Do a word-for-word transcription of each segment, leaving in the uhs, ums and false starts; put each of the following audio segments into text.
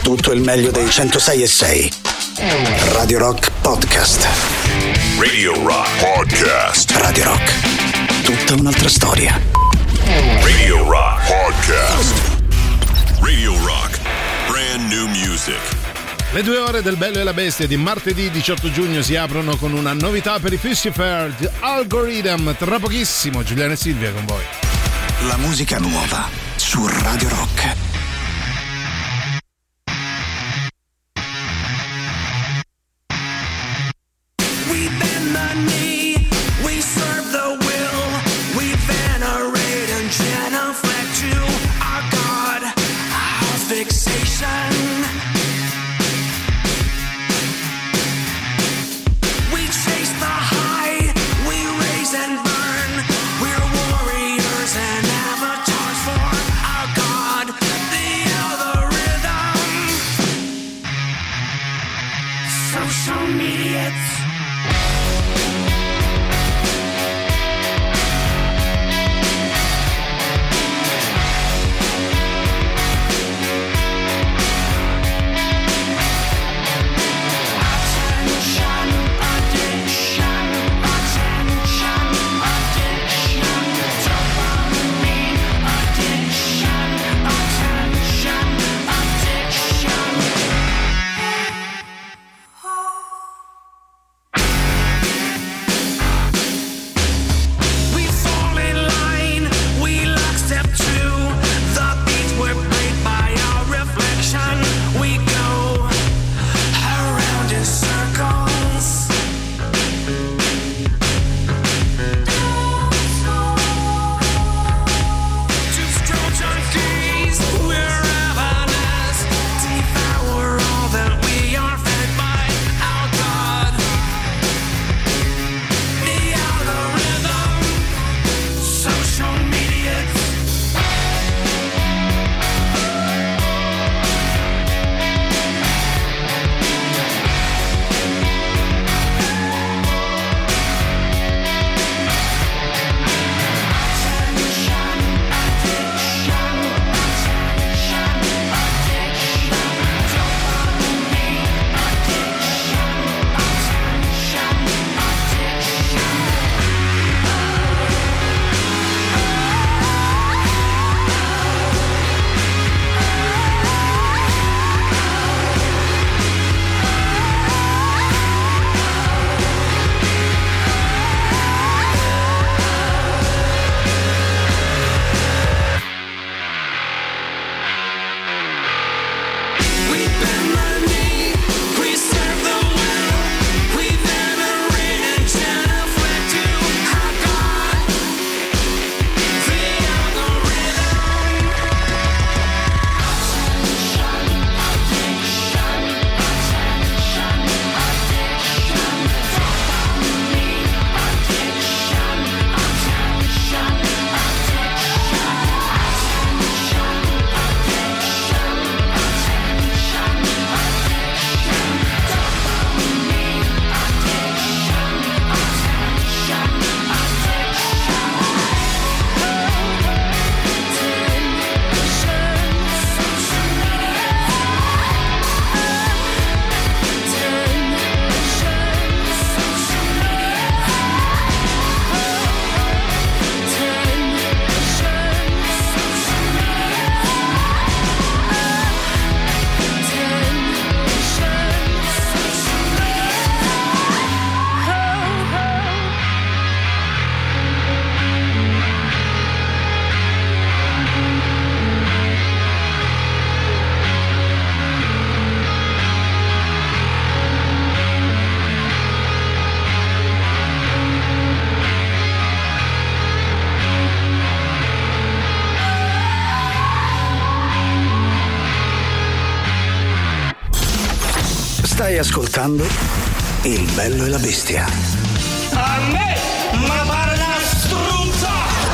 tutto il meglio dei centosei e sei. Radio Rock Podcast. Radio Rock Podcast. Radio Rock. Tutta un'altra storia. Radio Rock Podcast. Radio Rock. Brand new music. Le due ore del Bello e la Bestia di martedì diciotto giugno si aprono con una novità per i Fishy Fair, Algorithm. Tra pochissimo Giuliano e Silvia con voi. La musica nuova su Radio Rock. Stai ascoltando Il Bello e la Bestia. A me, ma pare una struzza!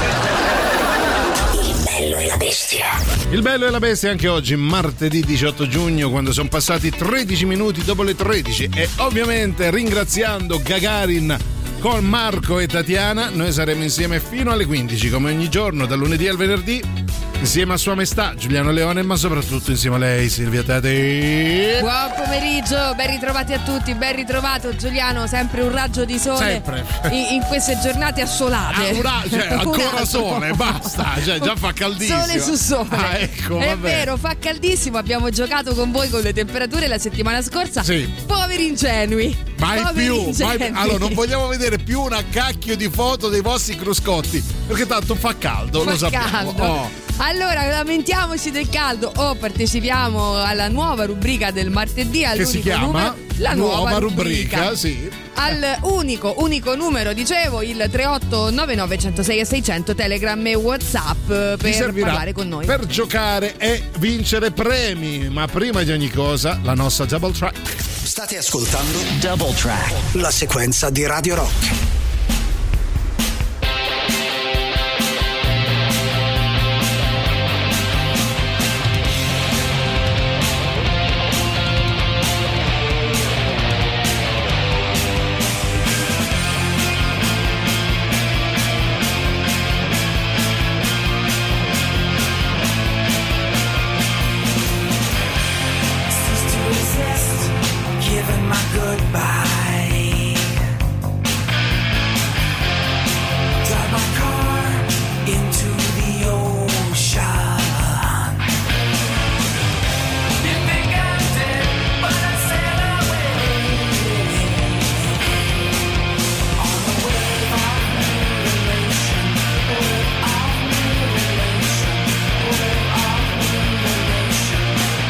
Il Bello e la Bestia. Il Bello e la Bestia anche oggi, martedì diciotto giugno, quando sono passati tredici minuti dopo le tredici. E ovviamente ringraziando Gagarin con Marco e Tatiana, noi saremo insieme fino alle quindici, come ogni giorno, dal lunedì al venerdì. insieme a Sua Maestà Giuliano Leone, ma soprattutto insieme a lei Silvia Teti. Buon pomeriggio, ben ritrovati a tutti, ben ritrovato Giuliano, sempre un raggio di sole sempre. In, in queste giornate assolate. Ah, una, cioè, ancora sole, basta, cioè, già fa caldissimo. Sole su sole. Ah, ecco, è vabbè. vero, fa caldissimo, abbiamo giocato con voi con le temperature la settimana scorsa. Sì. Poveri ingenui. Mai Poveri più, ingenui. mai, allora non vogliamo vedere più una cacchio di foto dei vostri cruscotti, perché tanto fa caldo, Fa lo sappiamo. caldo. Oh. Allora, lamentiamoci del caldo o partecipiamo alla nuova rubrica del martedì, Che si chiama numero, la nuova, nuova rubrica, rubrica, sì. Al unico, unico numero, dicevo, il tre otto nove nove uno zero sei sei zero zero, Telegram e WhatsApp per parlare con noi. Per giocare e vincere premi, ma prima di ogni cosa la nostra Double Track. State ascoltando Double Track, la sequenza di Radio Rock. Goodbye. Drive my car into the ocean. You think I'm dead, but I sail away on the wave of mutilation, wave of mutilation, wave of mutilation,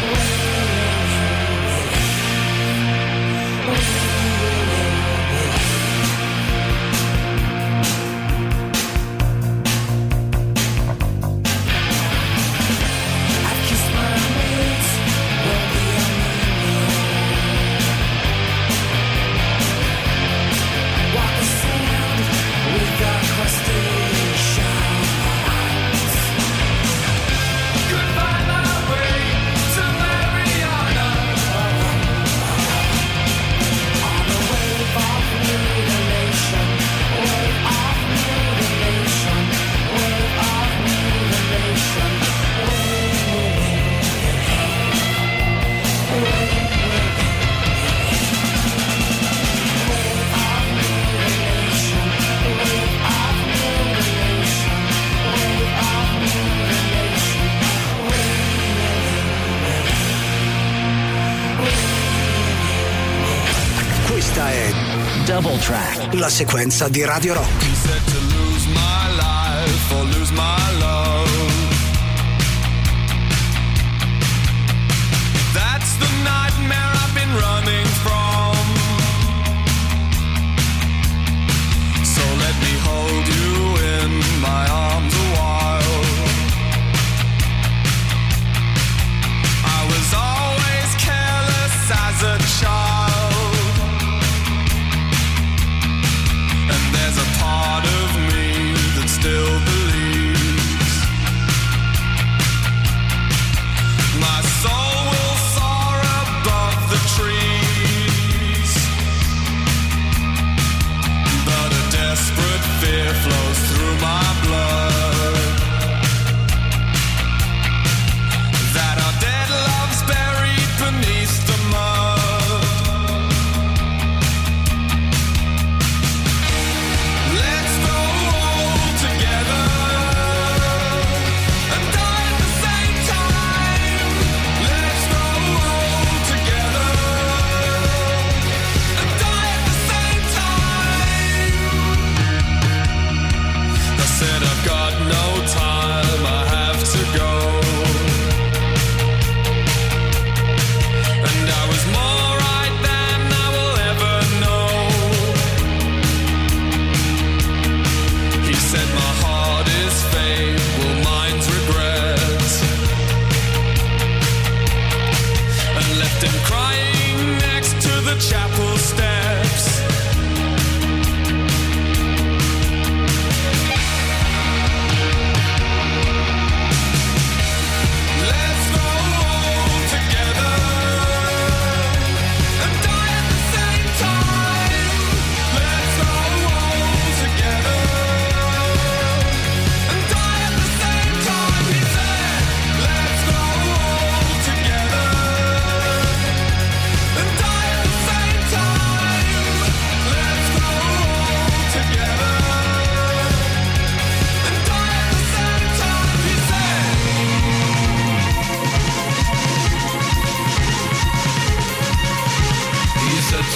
wave. Questa è Double Track, la sequenza di Radio Rock. Said to lose my life or lose my love. That's the nightmare I've been running from. So let me hold you in my arms a while. I was always careless as a child. And there's a part of me that still believes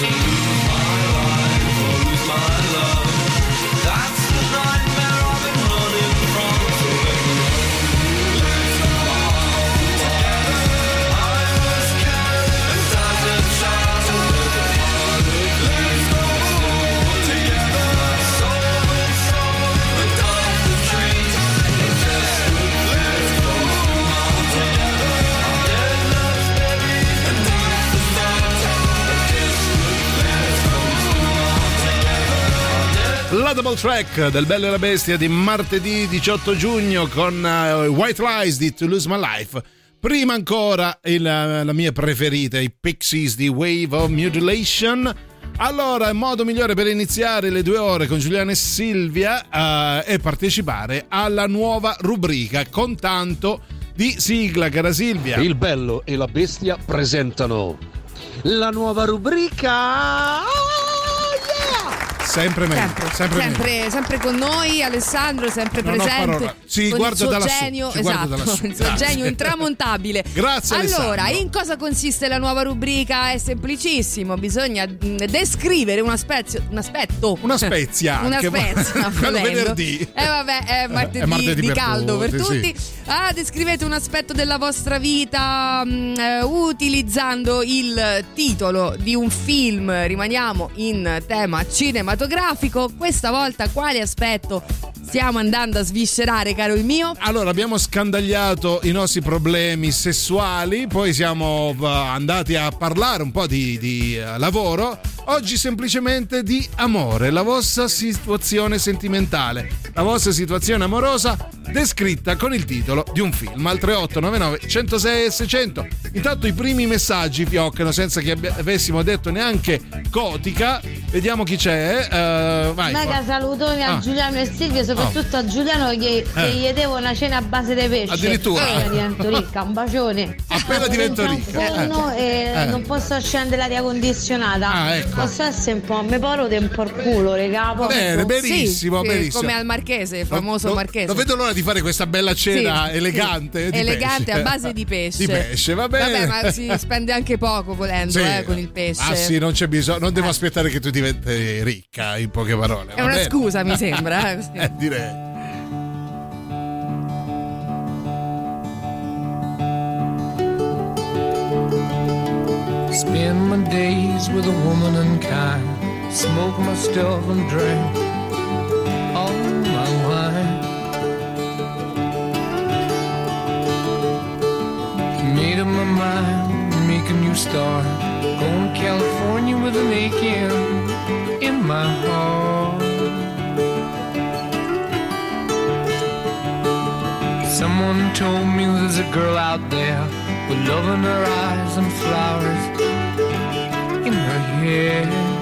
to lose my life or lose my love. That's the nightmare I've been running from. So let me let's go on together. I was carried and as a child to live apart. Let's go on together. Soul with soul, the dark the trees. And just let's go on together. Our dead love's buried and deep the thought. Let's go on together. Our dead La double track del Bello e la Bestia di martedì diciotto giugno con uh, White Lies di To Lose My Life. Prima ancora il, la mia preferita, i Pixies di Wave of Mutilation. Allora, il modo migliore per iniziare le due ore con Giuliano e Silvia uh, è partecipare alla nuova rubrica con tanto di sigla, cara Silvia. Il Bello e la Bestia presentano la nuova rubrica. Sempre meglio, Sempre, sempre, sempre, meglio. sempre con noi Alessandro, sempre Non ho presente parola. Ci con guarda il suo da lassù, genio, ci guarda da esatto, lassù. il suo Grazie. genio intramontabile. Grazie, Allora, Alessandro. in cosa consiste la nuova rubrica? È semplicissimo, bisogna mh, descrivere una spezia, un aspetto. Una spezia una anche, spezia, quello volendo. venerdì. Eh vabbè, è martedì, È martedì di per caldo per tutti, tutti. sì. Ah, descrivete un aspetto della vostra vita mh, eh, utilizzando il titolo di un film. Rimaniamo in tema cinematografico. Questa volta quale aspetto stiamo andando a sviscerare, caro il mio? Allora, abbiamo scandagliato i nostri problemi sessuali, poi siamo uh, andati a parlare un po' di, di uh, lavoro. Oggi semplicemente di amore, la vostra situazione sentimentale, la vostra situazione amorosa descritta con il titolo di un film al tre otto nove nove, centosei e seicento. Intanto i primi messaggi fioccano senza che abbi- avessimo detto neanche cotica. Vediamo chi c'è. Uh, vai. Mega salutoni a Ah. Giuliano e Silvia, soprattutto a Giuliano che, che Eh. gli devo una cena a base di pesce. Addirittura. Appena divento ricca, un bacione. Appena divento Sono ricca. in forno Eh. e Eh. non posso accendere l'aria condizionata. Ah, ecco. Posso essere un po', mi paro un po' il culo, regà. posso? Bene, benissimo, Sì, benissimo. come al Marchese, famoso Non- Marchese. Non vedo l'ora di fare questa bella cena Sì, elegante. sì. Di elegante pesce. a base di pesce. Di pesce, va bene. Vabbè, ma si spende anche poco volendo, Sì. eh, con il pesce. Ah sì, non c'è bisogno, non devo aspettare che tu diventi ricca, in poche parole. È va una bene? scusa, mi sembra. Eh, così. Eh, direi. Spend my days with a woman unkind. Smoke my stuff and drink all my wine. Made up my mind, make a new start. Going to California with an aching in my heart. Someone told me there's a girl out there with love in her eyes and flowers in her hair.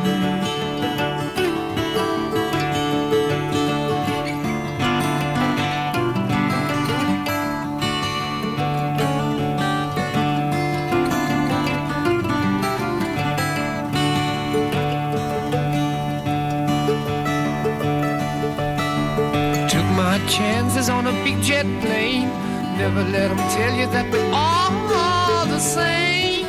Took my chances on a big jet plane. Never let them tell you that we're all the same.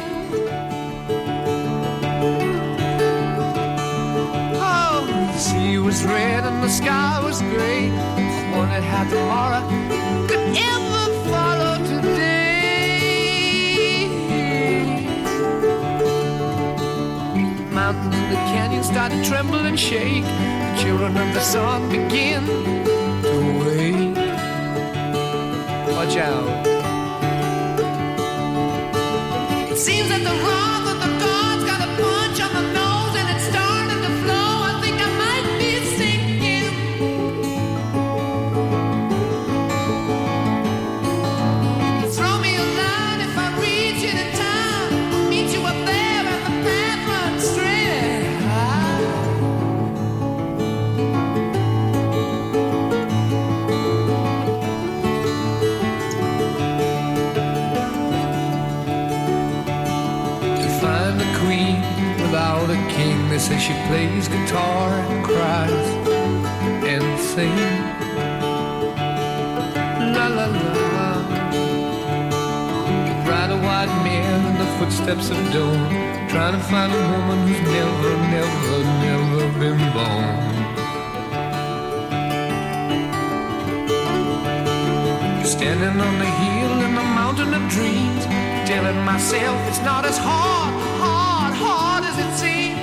Oh, the sea was red and the sky was gray. Wondered how tomorrow could ever follow today. Mountains and the canyons start to tremble and shake. The children of the sun begin to wake. Watch out. It seems that the wrath of the gods got a punch on the nose and it's starting to flow. I think I might be sinking. Throw me a line if I reach it in time. Meet you up there and the path runs straight. Without a king, they say she plays guitar and cries and sings. La la la. Ride a white mare in the footsteps of dawn, trying to find a woman who's never, never, never been born. Standing on the hill in the mountain of dreams, telling myself it's not as hard, hard, hard as it seems.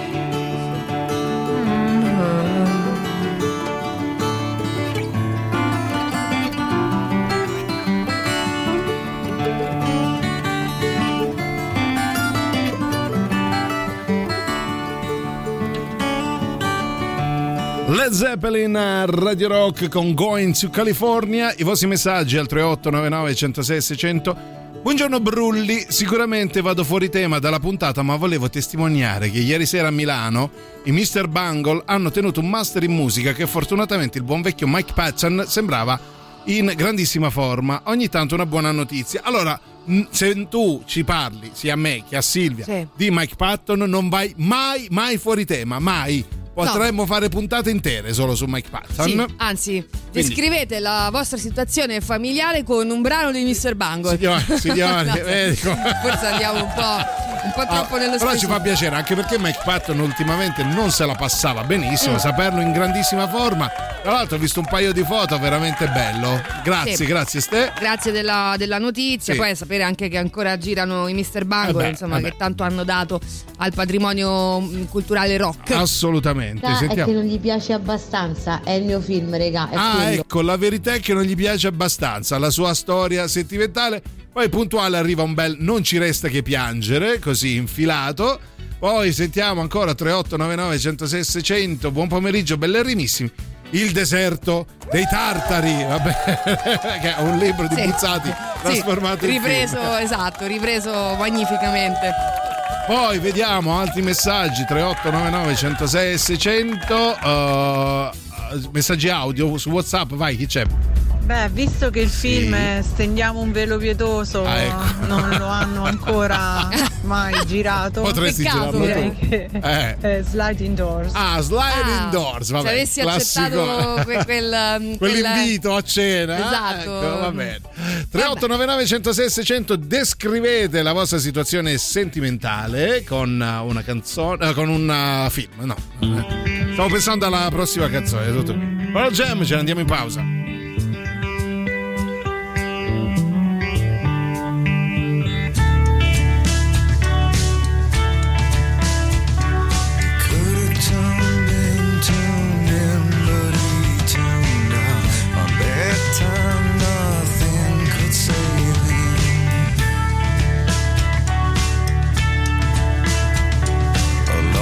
Led Zeppelin a Radio Rock con Going to California. I vostri messaggi al tre otto nove nove, uno zero sei, sei zero zero. Buongiorno Brulli, sicuramente vado fuori tema dalla puntata, ma volevo testimoniare che ieri sera a Milano i mister Bungle hanno tenuto un master in musica che fortunatamente il buon vecchio Mike Patton sembrava in grandissima forma. Ogni tanto una buona notizia. Allora, se tu ci parli sia a me che a Silvia sì. di Mike Patton, non vai mai mai fuori tema, mai. Potremmo no. fare puntate intere solo su Mike Patton. Sì, anzi, Quindi. descrivete la vostra situazione familiare con un brano di mister Bungle. Signore, signore, no, vedi come... forse andiamo un po', un po' troppo ah, nello però specifico. Ci fa piacere, anche perché Mike Patton ultimamente non se la passava benissimo, mm. saperlo in grandissima forma. Tra l'altro ho visto un paio di foto, veramente bello. Grazie, sì. grazie Ste. Grazie della, della notizia. Sì. Poi sapere anche che ancora girano i mister Bungle, eh beh, insomma, eh che tanto hanno dato al patrimonio culturale rock. Assolutamente. È che non gli piace abbastanza, è il mio film, regà. È ah, quello. Ecco, la verità è che non gli piace abbastanza la sua storia sentimentale. Poi puntuale arriva un bel Non ci resta che piangere, così infilato. Poi sentiamo ancora tre otto nove nove, uno zero sei, sei zero zero. Buon pomeriggio, bellerrimissimi. Il deserto dei tartari, vabbè, che è un libro di sì. Buzzati trasformato sì. in ripreso, film. esatto, ripreso magnificamente. Poi vediamo altri messaggi tre otto nove nove, uno zero sei, sei zero zero. Uh, messaggi audio su WhatsApp, vai, chi c'è? Beh, visto che il sì. film è Stendiamo un velo pietoso, ah, ecco. non lo hanno ancora mai girato. Potresti girarlo direi tu. Che Eh. È Sliding Doors. Ah, Sliding ah, Doors, vabbè. Se avessi classico. accettato quel, quel, quell'invito a cena. Esatto. Ecco, va bene. tre otto nove nove, uno zero sei, sei zero zero. Descrivete la vostra situazione sentimentale con una canzone, con un film. No. Stavo pensando alla prossima canzone. Tutto qui. Ora Jam, ce ne andiamo in pausa.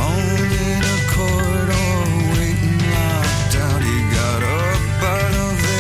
Alone in a corridor, waiting locked out. He got up out of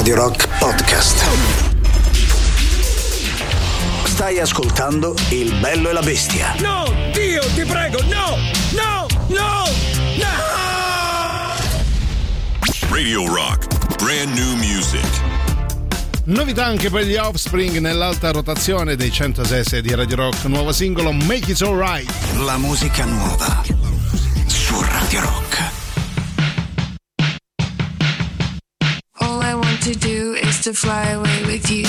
Radio Rock Podcast. Stai ascoltando Il Bello e la Bestia. No, Dio, ti prego, no, no, no, no! Radio Rock, brand new music. Novità anche per gli Offspring nell'alta rotazione dei centosei e sei di Radio Rock, nuovo singolo Make It Alright. La musica nuova su Radio Rock. All I want to do is to fly away with you.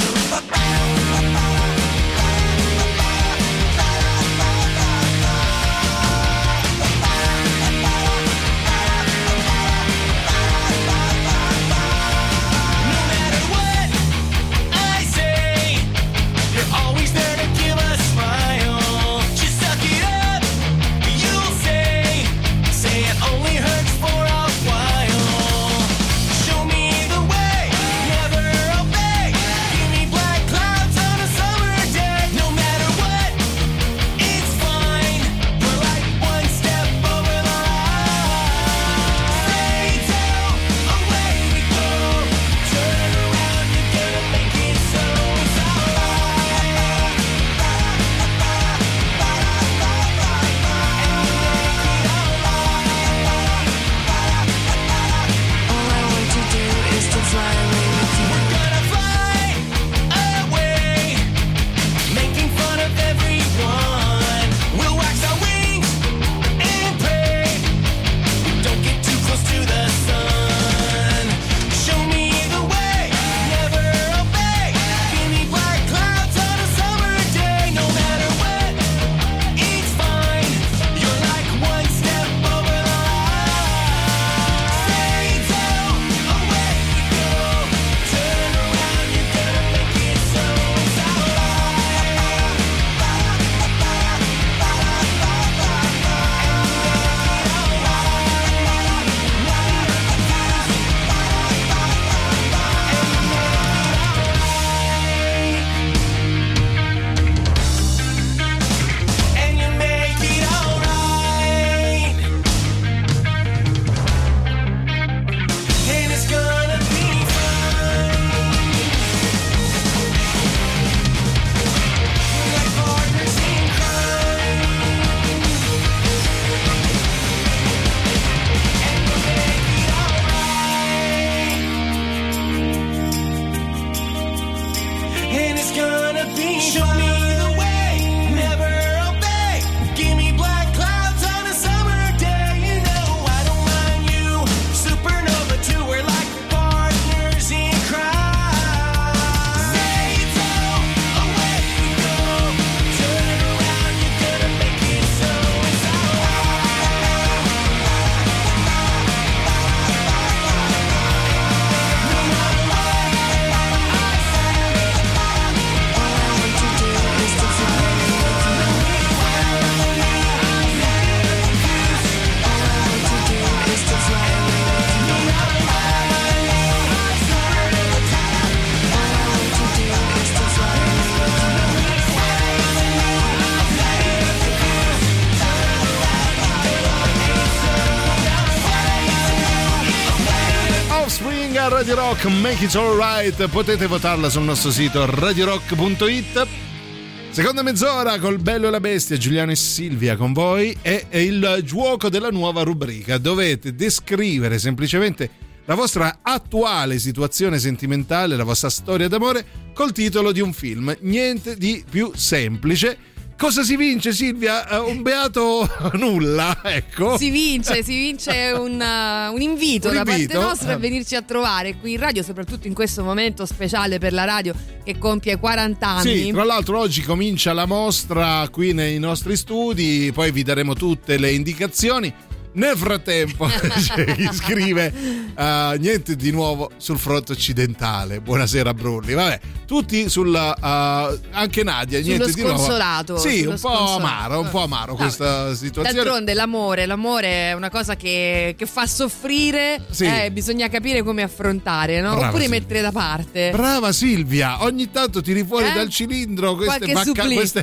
Radio Rock, Make It Alright. Potete votarla sul nostro sito radio rock punto it. Seconda mezz'ora col Bello e la Bestia, Giuliano e Silvia con voi. È il gioco della nuova rubrica. Dovete descrivere semplicemente la vostra attuale situazione sentimentale, la vostra storia d'amore col titolo di un film. Niente di più semplice. Cosa si vince, Silvia? Un beato nulla, ecco. Si vince, si vince un, uh, un invito Un da invito? parte nostra a Eh. venirci a trovare qui in radio, soprattutto in questo momento speciale per la radio che compie quaranta anni. Sì, tra l'altro oggi comincia la mostra qui nei nostri studi, poi vi daremo tutte le indicazioni. Nel frattempo c'è chi scrive uh, niente di nuovo sul fronte occidentale. Buonasera Brulli. Vabbè, tutti sulla uh, anche Nadia, Sullo niente di nuovo. sconsolato, Sì, sullo un po' sconsolato. amaro, un po' amaro No, questa situazione. D'altronde l'amore, l'amore è una cosa che, che fa soffrire, Sì. eh, bisogna capire come affrontare, no? Brava, Oppure Silvia. mettere da parte. Brava Silvia, ogni tanto tiri fuori Eh? dal cilindro queste Qualche vacca- supplì. queste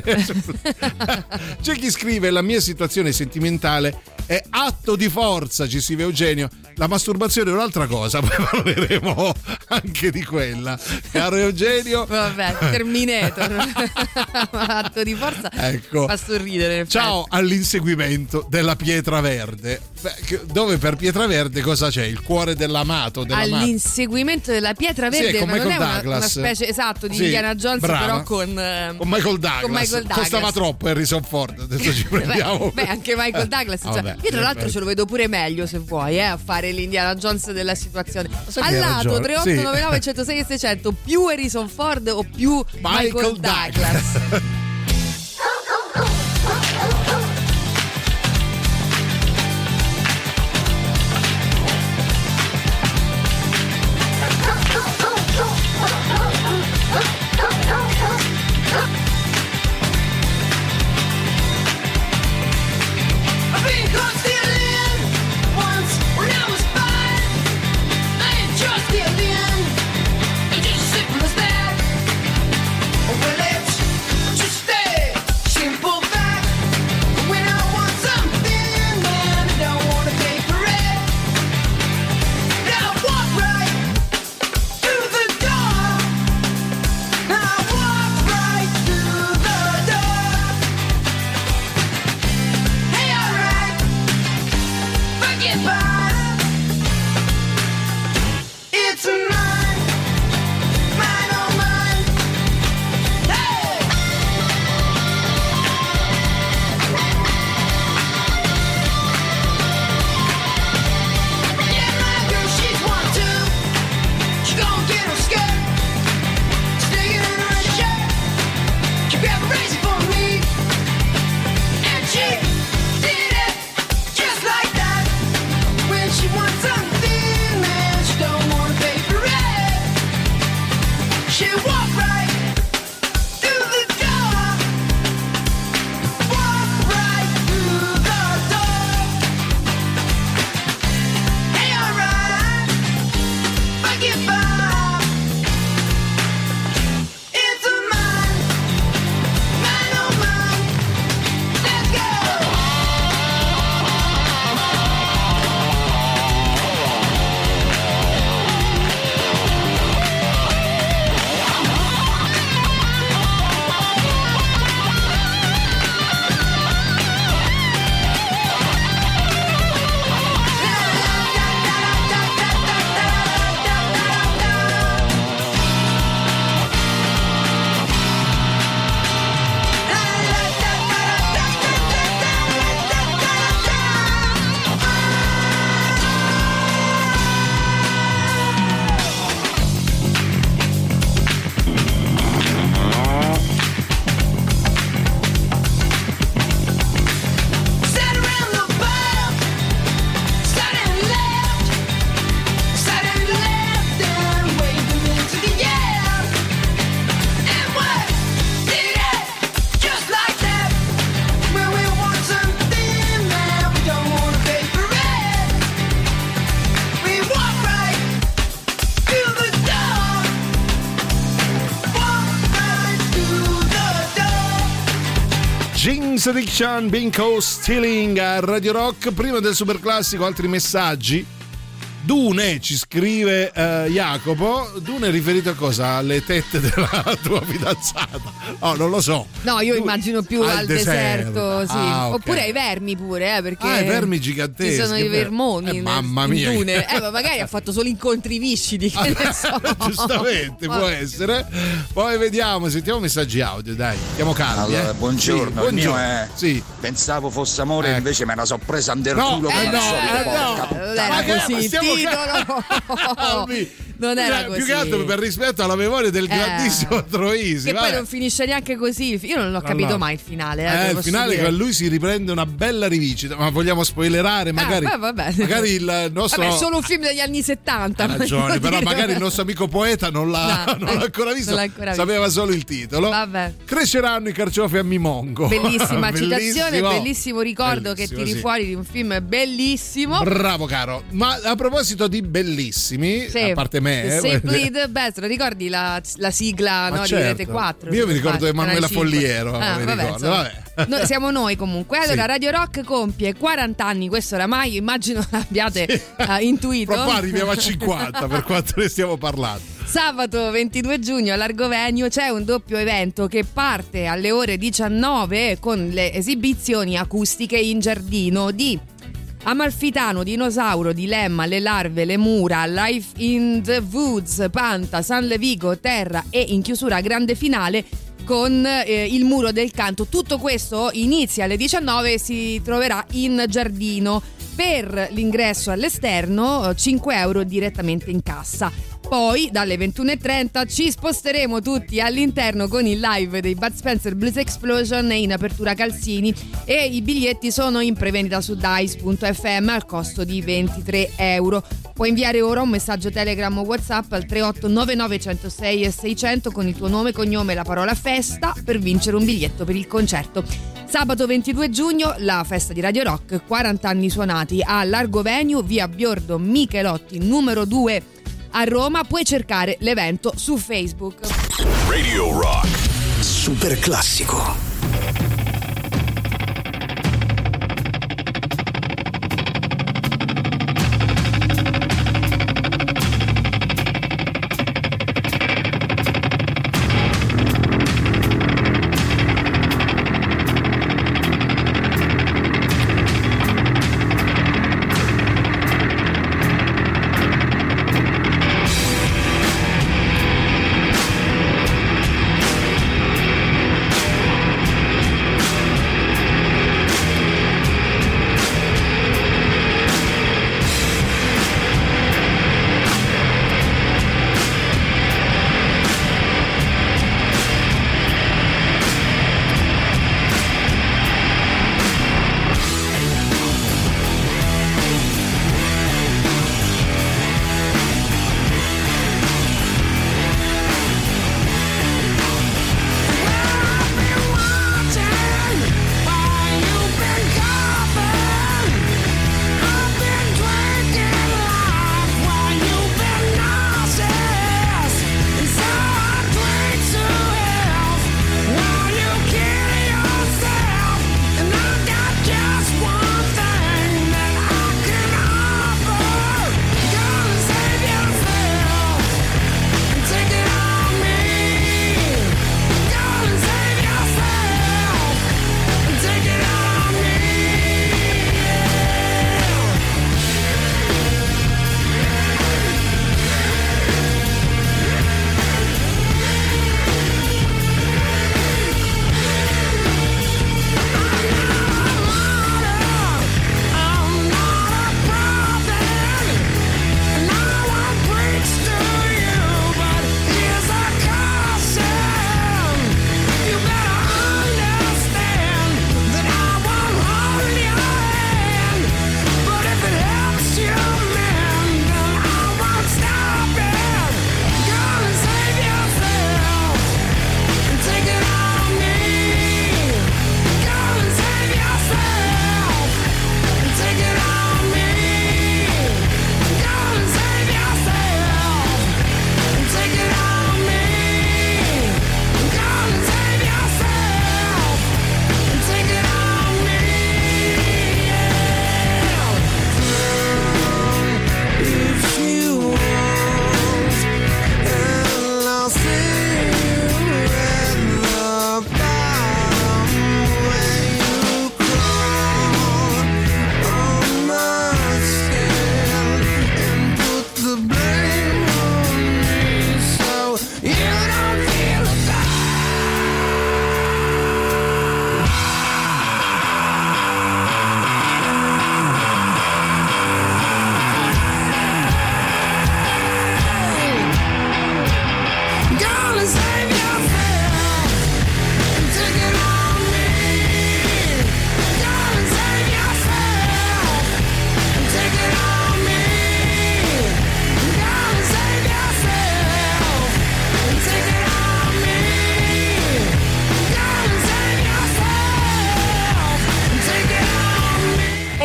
C'è chi scrive: la mia situazione sentimentale è atto di forza, ci scrive Eugenio, La masturbazione è un'altra cosa, poi parleremo anche di quella. Caro Eugenio. Vabbè, Terminator. Atto di forza. Ecco. Fa sorridere. Ciao all'inseguimento della pietra verde. Beh, dove per pietra verde cosa c'è? Il cuore dell'amato. dell'amato. All'inseguimento della pietra verde, sì, con ma non Michael è una, Douglas. una specie esatto di Sì, Indiana Jones, brava. però con, eh, con Michael Douglas. con Michael Douglas. Costava troppo Harrison Ford. Adesso ci prendiamo. Beh, beh, anche Michael Douglas. Ah, cioè, vabbè, io tra l'altro perfetto. ce lo vedo pure meglio se vuoi, eh, a fare l'Indiana Jones della situazione. sai Al che hai lato ragione, tre otto nove nove uno zero sei seicento più Harrison Ford o più Michael, Michael Douglas. I've been caught stealing once when I was five. I ain't just stealing, it's just simple as that. Oh, well, it's just a simple fact. When I want something, man, I don't want to pay for it. I walk right through the door. I walk right through the door. Hey, alright, forget mine. It's mine, mine, oh mine. Hey! Yeah, my girl, she's one too. She gon' get her skirt, stick it in her shirt. She grabbed a razor for me, and she did it just like that. When she wants something, man, she don't wanna pay for it. She walk right through the door, walk right through the door. Hey, alright, forget Bob. It's a mine, mine, oh mine. Let's go. Sat around the bar, sat and left, sat and left, and waved them into the air. And what did it? Just like that. When we want something, man, we don't wanna pay for it. We walk right through the door, walk right through the door. Jinx Addiction, Binko Stealing a Radio Rock. Prima del super classico altri messaggi. Dune ci scrive eh, Jacopo. Dune è riferito a cosa? Alle tette della tua fidanzata? Oh, non lo so. No, io immagino più Al al, deserto. deserto, sì. Ah, ok. Oppure ai vermi pure, eh, perché Ah, i vermi giganteschi. ci sono è i vero. vermoni Eh, nel- mamma in mia. Dune. Eh, ma magari ha fatto solo incontri viscidi, che ne so. Giustamente, può essere. Poi vediamo, sentiamo messaggi audio, dai. Siamo calmi. Allora, eh. buongiorno, Sì, il mio è. Sì. Pensavo fosse amore, Ecco. invece me la so presa under No, culo eh come no, al solito, eh porca no. puttana. Non era Ma che- così ma il stiamo titolo. calmi. Non era Cioè, così. più che altro per rispetto alla memoria del Eh. grandissimo Troisi. Che vabbè. poi non finisce neanche così. Io non l'ho No, capito no. mai il finale. Eh, Eh, te lo il posso finale dire. che lui si riprende una bella rivincita, ma vogliamo spoilerare magari? Ah, beh, vabbè. Magari il nostro Vabbè, è solo un film degli anni settanta. Ha ragione, voglio però dire. magari il nostro amico poeta non l'ha, No, non l'ha ancora visto, non l'ha ancora visto. sapeva solo il titolo. Vabbè. Cresceranno i carciofi a Mimongo. Bellissima citazione, Bellissimo. bellissimo ricordo che Bellissimo, tiri sì. fuori di un film bellissimo. Bravo caro. Ma a proposito di bellissimi, Sì. a parte me me. Eh? Simply the best, lo ricordi la, la sigla Ma no, certo. di Rete quattro? Io mi ricordo Emanuela Canale cinque. Folliero. Ah, mi vabbè, ricordo. insomma, Vabbè. noi- siamo noi comunque. Allora, Sì. Radio Rock compie quaranta anni, questo oramai immagino l'abbiate eh, intuito. Fra qua arriviamo a cinquanta per quanto ne stiamo parlando. Sabato ventidue giugno all'Argovenio c'è un doppio evento che parte alle ore diciannove con le esibizioni acustiche in giardino di Amalfitano, Dinosauro, Dilemma, Le Larve, Le Mura, Life in the Woods, Panta, San Levigo, Terra e in chiusura grande finale con eh, il Muro del Canto. Tutto questo inizia alle diciannove e si troverà in giardino. Per l'ingresso all'esterno cinque euro direttamente in cassa. Poi dalle ventuno e trenta ci sposteremo tutti all'interno con il live dei Bud Spencer Blues Explosion in apertura calzini e i biglietti sono in prevendita su dice punto effe emme al costo di ventitré euro. Puoi inviare ora un messaggio Telegram o WhatsApp al tre otto nove nove uno zero sei e seicento con il tuo nome, cognome e la parola festa per vincere un biglietto per il concerto. Sabato ventidue giugno la festa di Radio Rock, quaranta anni suonati a Largo Venue, via Biordo Michelotti numero due a Roma. Puoi cercare l'evento su Facebook. Radio Rock. Super classico.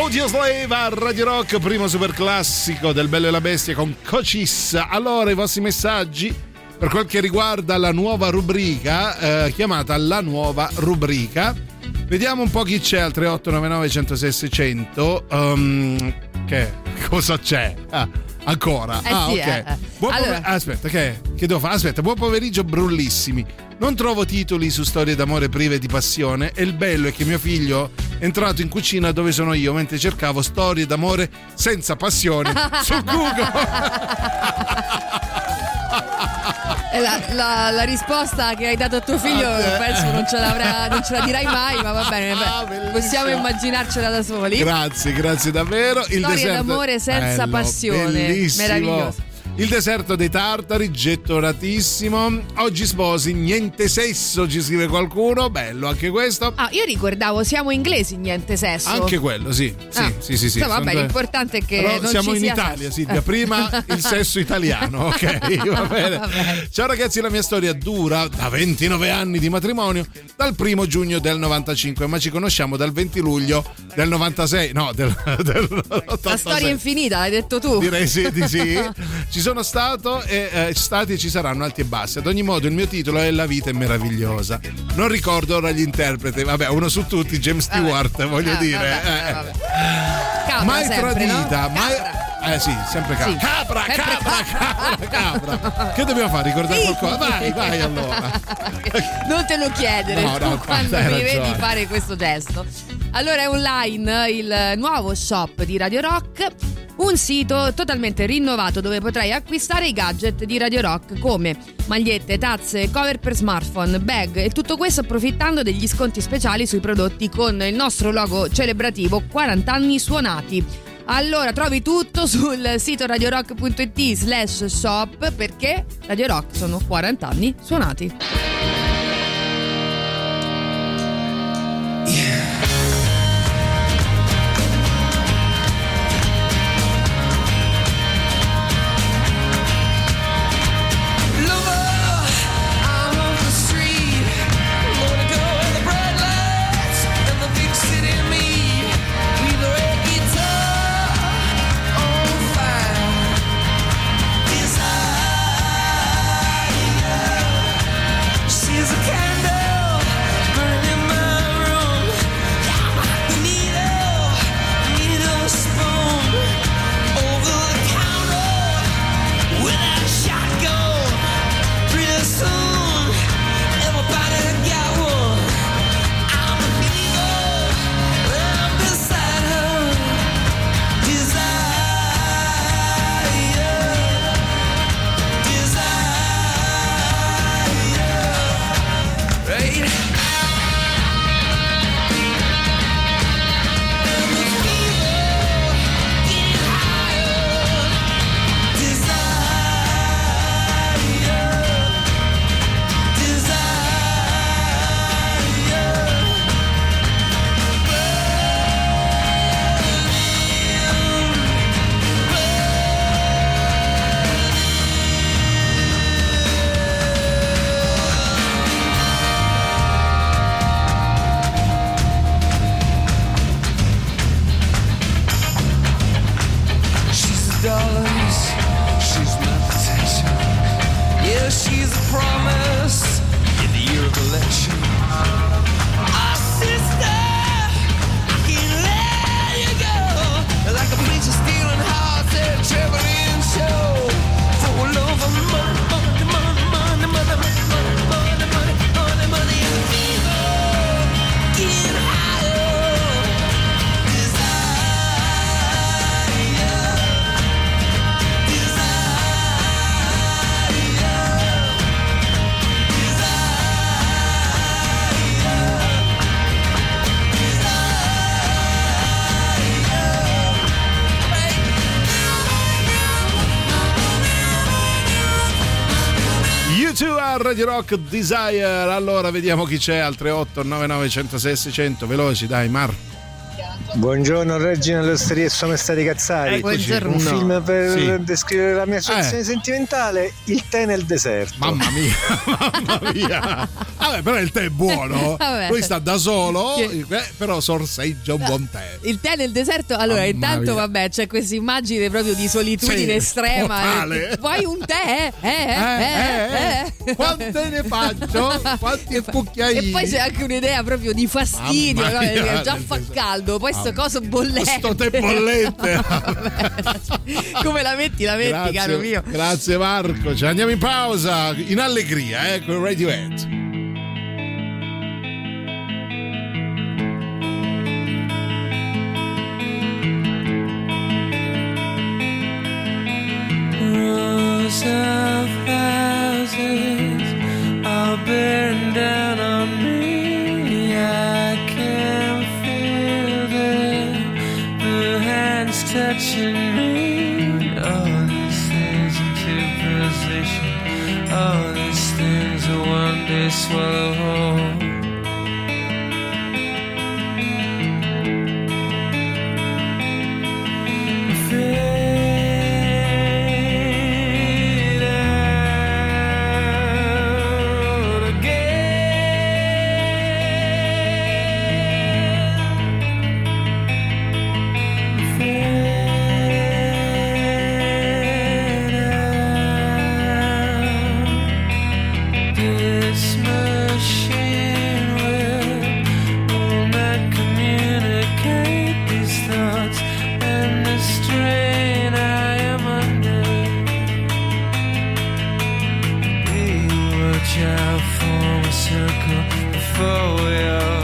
Audioslave a Radio Rock, primo super classico del Bello e la Bestia con Cocis. Allora, i vostri messaggi per quel che riguarda la nuova rubrica eh, chiamata La Nuova Rubrica. Vediamo un po' chi c'è al tre otto nove nove uno zero sei sei zero zero. Um, che cosa c'è? Ah, ancora. Eh ah, sì, ok. eh. Buon Allora. pomer- Aspetta, che, che devo fare? Aspetta, buon pomeriggio, brullissimi. Non trovo titoli su storie d'amore prive di passione e il bello è che mio figlio è entrato in cucina dove sono io mentre cercavo storie d'amore senza passione su Google. Eh, La, la, la risposta che hai dato a tuo figlio penso non ce, l'avrà, non ce la dirai mai, ma va bene, beh, possiamo immaginarcela da soli. Grazie, grazie davvero. Il Storia deserto... d'amore senza Bello, passione, bellissimo. meraviglioso. Il deserto dei tartari, gettonatissimo. Oggi sposi, niente sesso, ci scrive qualcuno. Bello anche questo. Ah, io ricordavo siamo inglesi, niente sesso. Anche quello, sì. Sì, Ah. sì, sì, sì. Insomma, vabbè, Sono- l'importante è che Però non siamo ci in sia Italia, sesso. Silvia. Prima il sesso italiano, ok? Va bene. Va bene. Ciao ragazzi, la mia storia dura da ventinove anni di matrimonio, dal primo giugno del novantacinque, ma ci conosciamo dal venti luglio del novantasei. No, del, del ottantasei. La storia infinita, l'hai detto tu. Direi sì, di sì. Ci sono stato e eh, stati e ci saranno alti e bassi. Ad ogni modo il mio titolo è La vita è meravigliosa. Non ricordo ora gli interpreti. Vabbè, uno su tutti, James Stewart, Vabbè. voglio Ah, dire. vabbè, eh. vabbè. Capra Mai sempre, tradita, no? mai. Capra. Eh sì, sempre capra. Sì. Capra, Sempre capra, capra, capra. Che dobbiamo fare? Ricordare Sì. qualcosa? Vai, vai allora. Non te lo chiedere No, tu no, quando hai mi ragione. vedi fare questo gesto. Allora è online il nuovo shop di Radio Rock, un sito totalmente rinnovato dove potrai acquistare i gadget di Radio Rock come magliette, tazze, cover per smartphone, bag e tutto questo approfittando degli sconti speciali sui prodotti con il nostro logo celebrativo quaranta anni suonati. Allora trovi tutto sul sito radiorock punto it slash shop perché Radio Rock sono quaranta anni suonati. She's a candle burning in my room. The needle, needle spoon over the counter without a shotgun. Pretty soon, everybody got one. I'm a needle, I'm beside her. Desire, desire. Right? And the fever getting higher. Desire, she's the dollars, she's my protection. Yeah, she's a promise in the year of election. Our sister, I can't let you go. Like a preacher stealing hearts at a traveling show. For love of money, money, money, money, money, money, money, money, money, money, money, and the fever getting higher. You two a Radio Rock Desire. Allora vediamo chi c'è al tre otto nove nove uno zero sei sei zero zero. Veloci, dai, Mar. Buongiorno Regina all'Osteria e Sua Maestà di Cazzari. Eccoci. Un film per Sì. descrivere la mia situazione Eh. sentimentale, Il tè nel deserto. Mamma mia, mamma mia. Vabbè, però il tè è buono. Vabbè. Lui sta da solo, Che- eh, però sorseggia un buon tè. Il tè nel deserto, allora Mamma intanto mia. vabbè c'è questa immagine proprio di solitudine Sì, estrema. totale. Eh, Vuoi un tè? Eh, eh, Eh, eh, eh. Quante ne faccio? Quanti cucchiaini? E poi c'è anche un'idea proprio di fastidio, Mamma no? mia, Perché già nel fa senso- caldo, poi sto Mamma. coso bollente. Sto tè bollente. Come la metti, la metti, Grazie, caro mio. grazie Marco. Ci andiamo in pausa in allegria, eh, con Radiohead. Rows of houses are bearing down on me. I can feel them, the hands touching me. All these things into position. All these things are one day swallow whole. This machine will, will not communicate these thoughts and the strain I am under. We watch out, form a circle before we all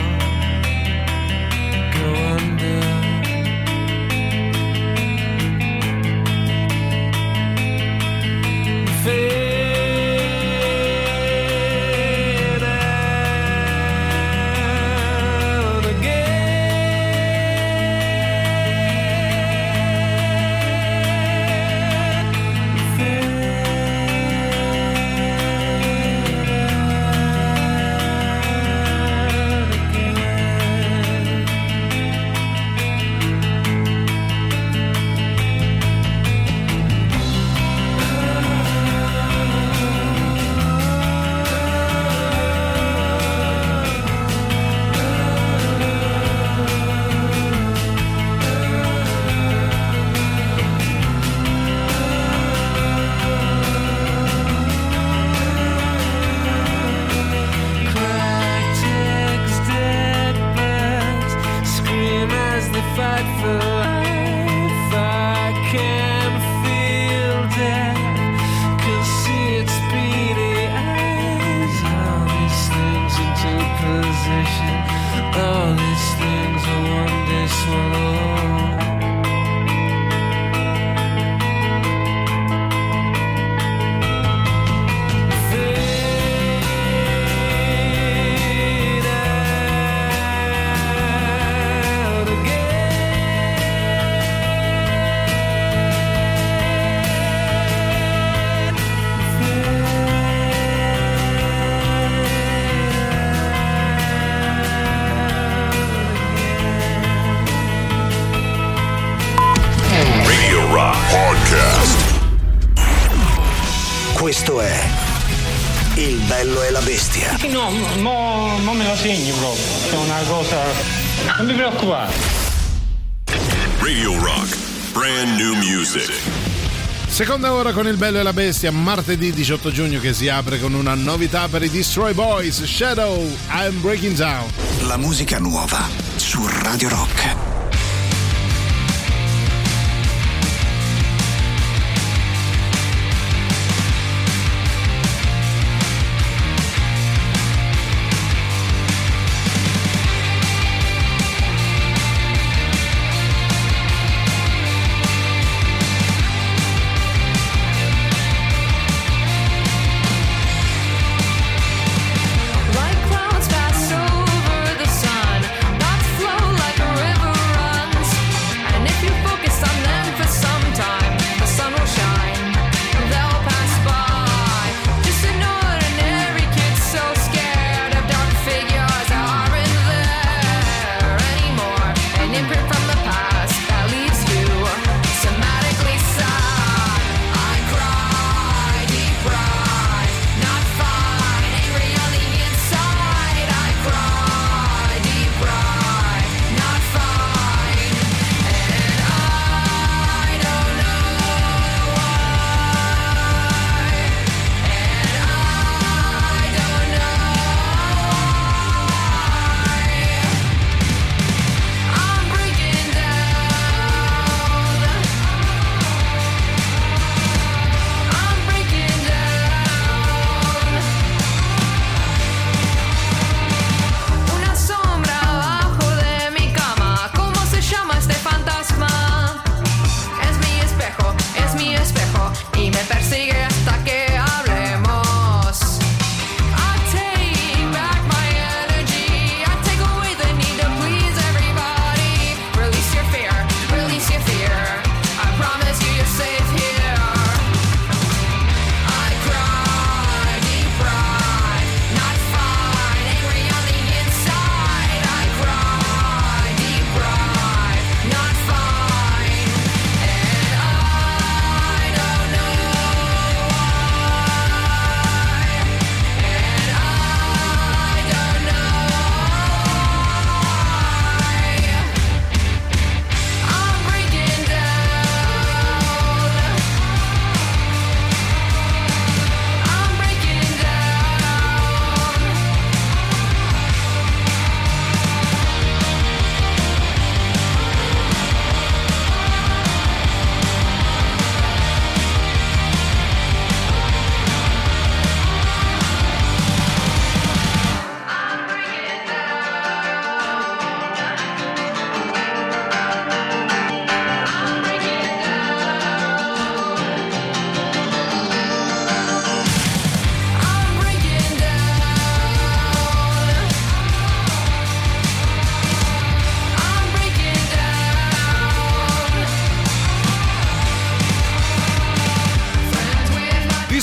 go under. Fade out again. Cracked eggs, dead birds scream as they fight for life. I can feel death, can see its beady eyes. All these things into position. All these things are one day swallowed. Fade out again. Radio Rock Podcast. Questo è Il bello e la bestia. No, mo, mo me lo segni proprio. È una cosa. Non mi preoccupare. Radio Rock. Brand new music. Seconda ora con Il bello e la bestia, martedì diciotto giugno, che si apre con una novità per i Destroy Boys, Shadow, I'm Breaking Down. La musica nuova su Radio Rock. Like clouds pass over the sun, thoughts flow like a river.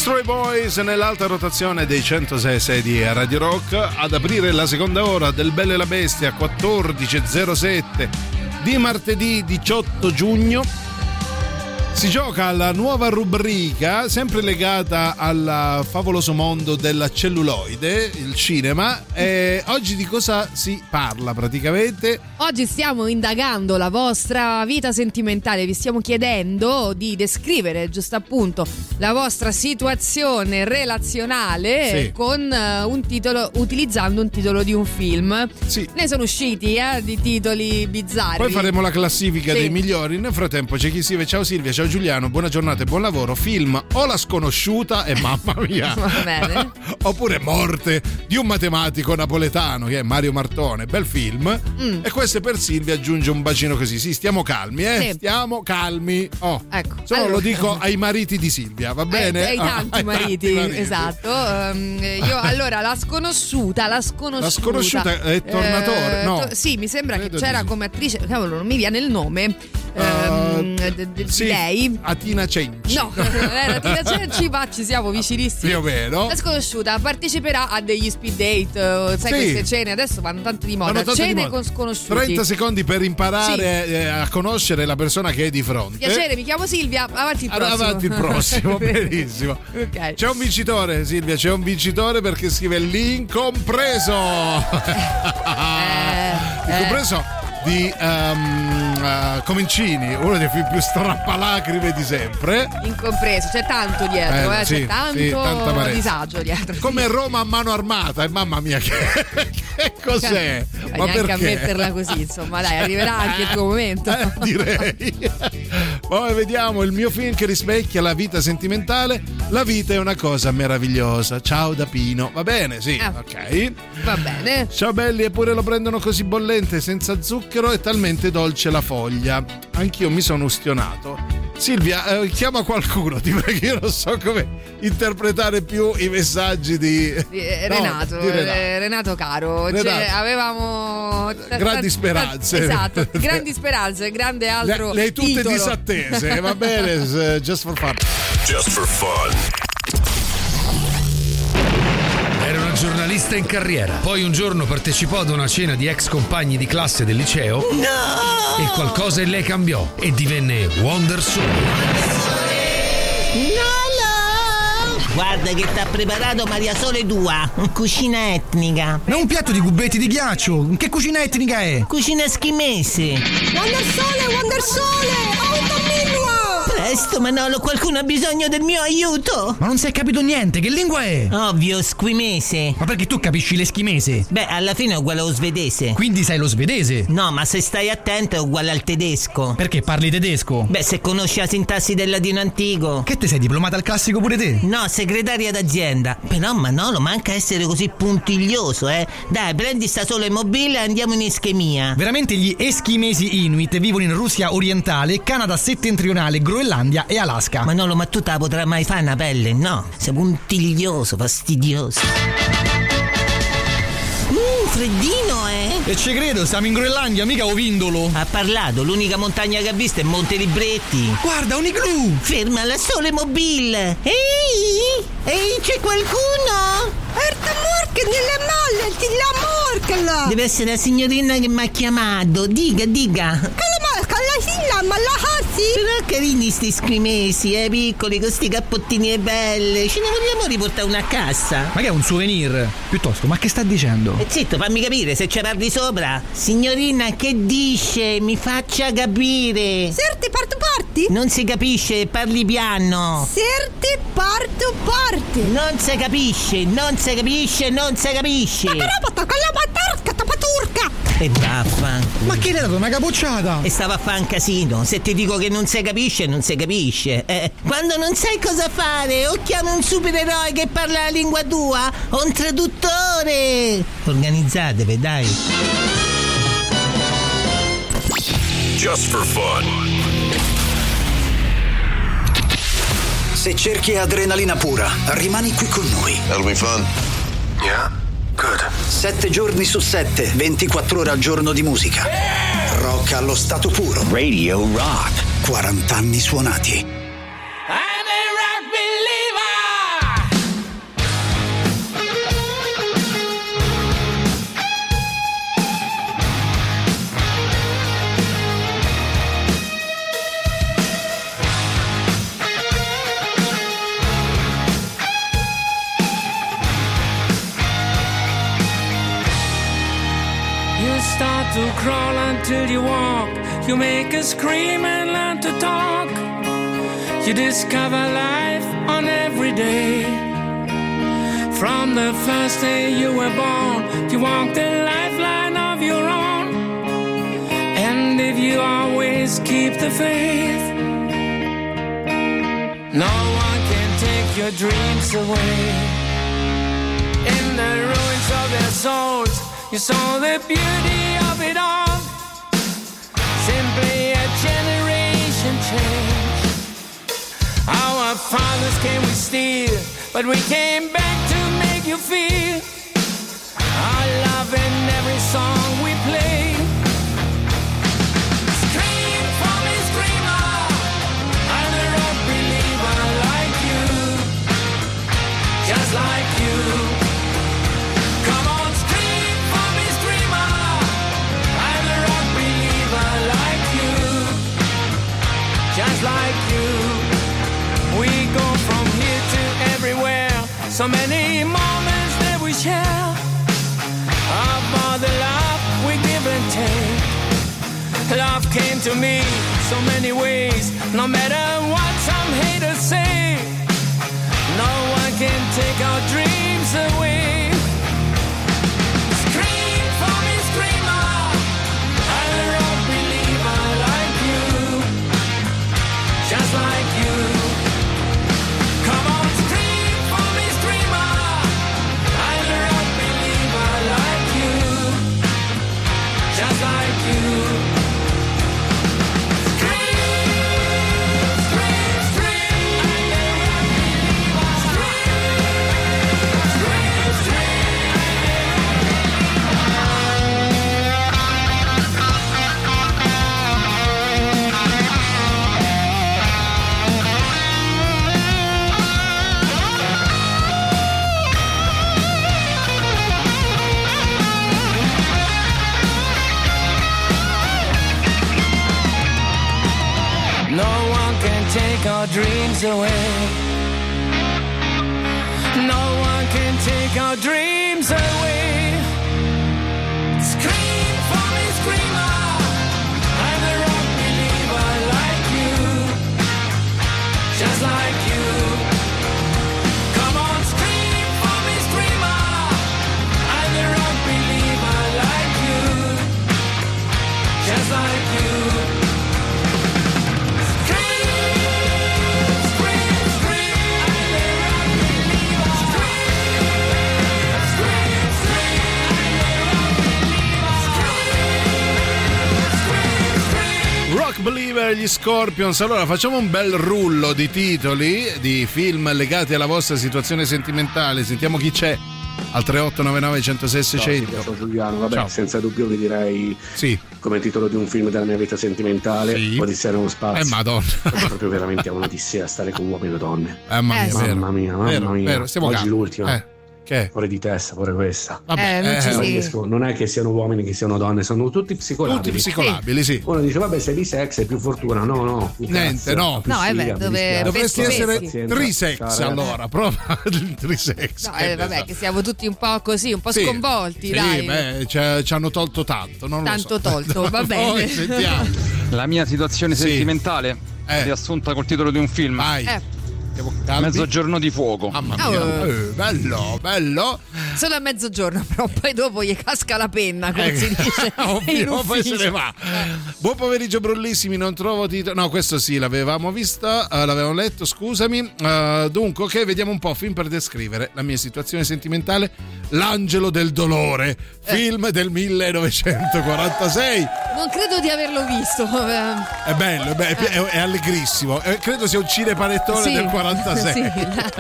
Stray Boys nell'alta rotazione dei centosei e sei di Radio Rock, ad aprire la seconda ora del Bella e la Bestia, quattordici e zero sette di martedì diciotto giugno. Si gioca alla nuova rubrica, sempre legata al favoloso mondo della celluloide, il cinema. E oggi di cosa si parla praticamente? Oggi stiamo indagando la vostra vita sentimentale, vi stiamo chiedendo di descrivere giusto appunto la vostra situazione relazionale Sì. con uh, un titolo, utilizzando un titolo di un film. Sì. Ne sono usciti eh, di titoli bizzarri. Poi faremo la classifica Sì. dei migliori. Nel frattempo c'è chi scrive: ciao Silvia, ciao Giuliano, buona giornata e buon lavoro. Film O la sconosciuta e mamma mia. Va bene. Oppure Morte di un matematico napoletano che è Mario Martone, bel film. Mm. E questo per Silvia aggiunge un bacino così. Sì, stiamo calmi, eh? Sì. Stiamo calmi. Oh. Ecco. Solo Allora. lo dico ai mariti di Silvia, va bene? Ai, ai Ah, tanti ai mariti, tanti esatto. Um, io allora la sconosciuta, la sconosciuta. La sconosciuta è Tornatore, eh, no. to- sì, mi sembra Credo che c'era di sì. come attrice, cavolo, non mi viene il nome. ehm, d- d- Sì, lei. Atina Cenci. No, era Tina Cenci, ma ci siamo vicinissimi. Più o meno. La sconosciuta parteciperà a degli speed date, eh, sai, Sì. queste cene adesso vanno tanto di moda. Vanno tanto di Cene moda. con sconosciuti. trenta secondi per imparare eh, a conoscere la persona che è di fronte. Piacere, mi chiamo Silvia, avanti il Allora, prossimo. avanti il prossimo, benissimo. Ok. C'è un vincitore, Silvia, c'è un vincitore perché scrive l'incompreso. L'incompreso di um, uh, Comencini, uno dei film più strappalacrime di sempre. Incompreso, c'è tanto dietro, Eh, eh, sì, c'è tanto sì, tanta amarezza. disagio dietro. Come Roma a mano armata, e mamma mia, che, che cos'è? Fai Ma neanche perché? a metterla così, insomma, dai, arriverà anche il tuo momento. Eh, direi. Poi vediamo il mio film che rispecchia la vita sentimentale. La vita è una cosa meravigliosa. Ciao da Pino. Va bene, sì, Ah. ok. Va bene. Ciao belli, eppure lo prendono così bollente, senza zucchero e talmente dolce la foglia. Anch'io mi sono ustionato. Silvia, eh, chiama qualcuno, ti prego, io non so come interpretare più i messaggi di, Di, eh, no, Renato, di Renato. eh, Renato caro, Renato. Cioè, avevamo t- Grandi t- speranze. Esatto, grandi speranze, grande altro Le, le hai tutte titolo. disattese, va bene, s- just for fun. Just for fun. Era una giornalista in carriera. Poi un giorno partecipò ad una cena di ex compagni di classe del liceo. No! E qualcosa in lei cambiò e divenne Wonder Sole. Guarda che t'ha preparato Maria Sole tua, cucina etnica. Ma è un piatto di cubetti di ghiaccio. Che cucina etnica è? Cucina eschimese. Wonder Sole, Wonder Sole, ho un bambino! Presto Manolo, qualcuno ha bisogno del mio aiuto. Ma non si è capito niente, che lingua è? Ovvio, squimese. Ma perché tu capisci l'eschimese? Beh, alla fine è uguale allo svedese. Quindi sai lo svedese? No, ma se stai attento è uguale al tedesco. Perché parli tedesco? Beh, se conosci la sintassi del latino antico. Che te sei diplomata al classico pure te? No, segretaria d'azienda. Però Manolo, manca essere così puntiglioso, eh. Dai, prendi sta sola immobile e andiamo in ischemia. Veramente gli eschimesi Inuit vivono in Russia orientale, Canada settentrionale, Groenlandia e Alaska. Manolo, ma tu te la potrai mai fare una pelle? No, sei puntiglioso, fastidioso. Mmm, freddino, eh? E ci credo, siamo in Groenlandia, mica Ovindolo. Ha parlato, l'unica montagna che ha visto è Monte Libretti. Guarda, un igloo! Ferma la sole mobile. Ehi, ehi, c'è qualcuno? Erta Morken, nelle molle, ti la Morken! Deve essere la signorina che mi ha chiamato. Dica, dica. Che la Morken, la silla, ma la hassi? Però carini sti scrimesi, eh, piccoli, con sti cappottini e belle. Ce ne vogliamo riportare una a casa? Ma che è un souvenir? Piuttosto, ma che sta dicendo? E zitto, fammi capire, se ci parli sopra. Signorina, che dice? Mi faccia capire. Serti parto parti? Non si capisce, parli piano. Serti parto parti? Non si capisce, non si capisce, non si capisce. Ma però con la patarca, tapaturca! E vaffanculo. Ma che le ha dato una capocciata? E stava a fare un casino. Se ti dico che non si capisce, non si capisce. Eh, quando non sai cosa fare, o chiami un supereroe che parla la lingua tua, o un traduttore. Organizzatevi, dai. Just for fun. Se cerchi adrenalina pura, rimani qui con noi. That'll be fun. Yeah, good. Sette giorni su sette, ventiquattro ore al giorno di musica. Rock allo stato puro. Radio Rock. quaranta anni suonati. I'm a rock believer! You make us scream and learn to talk. You discover life on every day. From the first day you were born, you walk the lifeline of your own. And if you always keep the faith, no one can take your dreams away. In the ruins of their souls, you saw the beauty of it all. Simply a generation change. Our fathers came with steel, but we came back to make you feel our love in every song we play. Scream for me, screamer, I'm a rock believer like you, just like you. Come on, scream for me, screamer, I'm a rock believer like you, just like you. We go from here to everywhere, so many moments that we share. About the love we give and take. Love came to me so many ways, no matter what some haters say. No one can take our dreams away. Scream for me, screamer, I'm a rock believer like you, just like you. Come on, scream for me, screamer, I'm a rock believer like you, just like you. No one can take our dreams away. No one can take our dreams away. Scream for me, screamer, I'm a rock believer like you, just like you. Come on, scream for me, screamer, I'm a rock believer like you, just like you. Rock Believer, gli Scorpions. Allora facciamo un bel rullo di titoli di film legati alla vostra situazione sentimentale. Sentiamo chi c'è al tre otto nove nove uno zero sei seicento. Ciao Giuliano, vabbè, Ciao. senza dubbio vi direi sì. come titolo di un film della mia vita sentimentale, Sì. Odissea nello spazio. Eh madonna. Perché proprio veramente è un'odissea stare con uomini e donne. Eh, mamma, Eh, mia, sì. vero. Mamma mia, mamma Vero, mia. vero, stiamo Oggi calmi. l'ultima. Eh, che? Fuori di testa, pure questa. Vabbè, Eh, non ci eh, Non sì. riesco- non è che siano uomini, che siano donne, sono tutti psicolabili. tutti psicolabili, sì. Uno dice, vabbè, sei bisex, hai più fortuna. No, no. più Niente, cazzo, no. più No, eh beh, sfiga, più dove- dispiace. Dovresti peschi, essere peschi. trisex, Ciao, allora, prova il trisex. No, eh, vabbè, che siamo tutti un po' così, un po' Sì, sconvolti, sì, dai. beh, ci, ci hanno tolto tanto, non Tanto lo so. tolto, va bene. Poi sentiamo. La mia situazione Sì. sentimentale Eh. riassunta col titolo di un film. Vai. Eh, Siamo calmi. Mezzogiorno di fuoco. Mamma Oh. mia. Eh, bello, bello. solo a mezzogiorno, però poi dopo gli casca la penna, come Eh, si dice. in ovvio, poi ufficio. se ne va. Buon pomeriggio brullissimi, non trovo titolo. No, questo sì, l'avevamo vista, eh, l'avevamo letto, scusami. Eh, dunque, ok, vediamo un po'. Film per descrivere la mia situazione sentimentale. L'angelo del dolore, film del millenovecentoquarantasei. Non credo di averlo visto. È bello, è, bello, è, è allegrissimo. Eh, credo sia un cinepanettone Sì, del quarantasei. sì,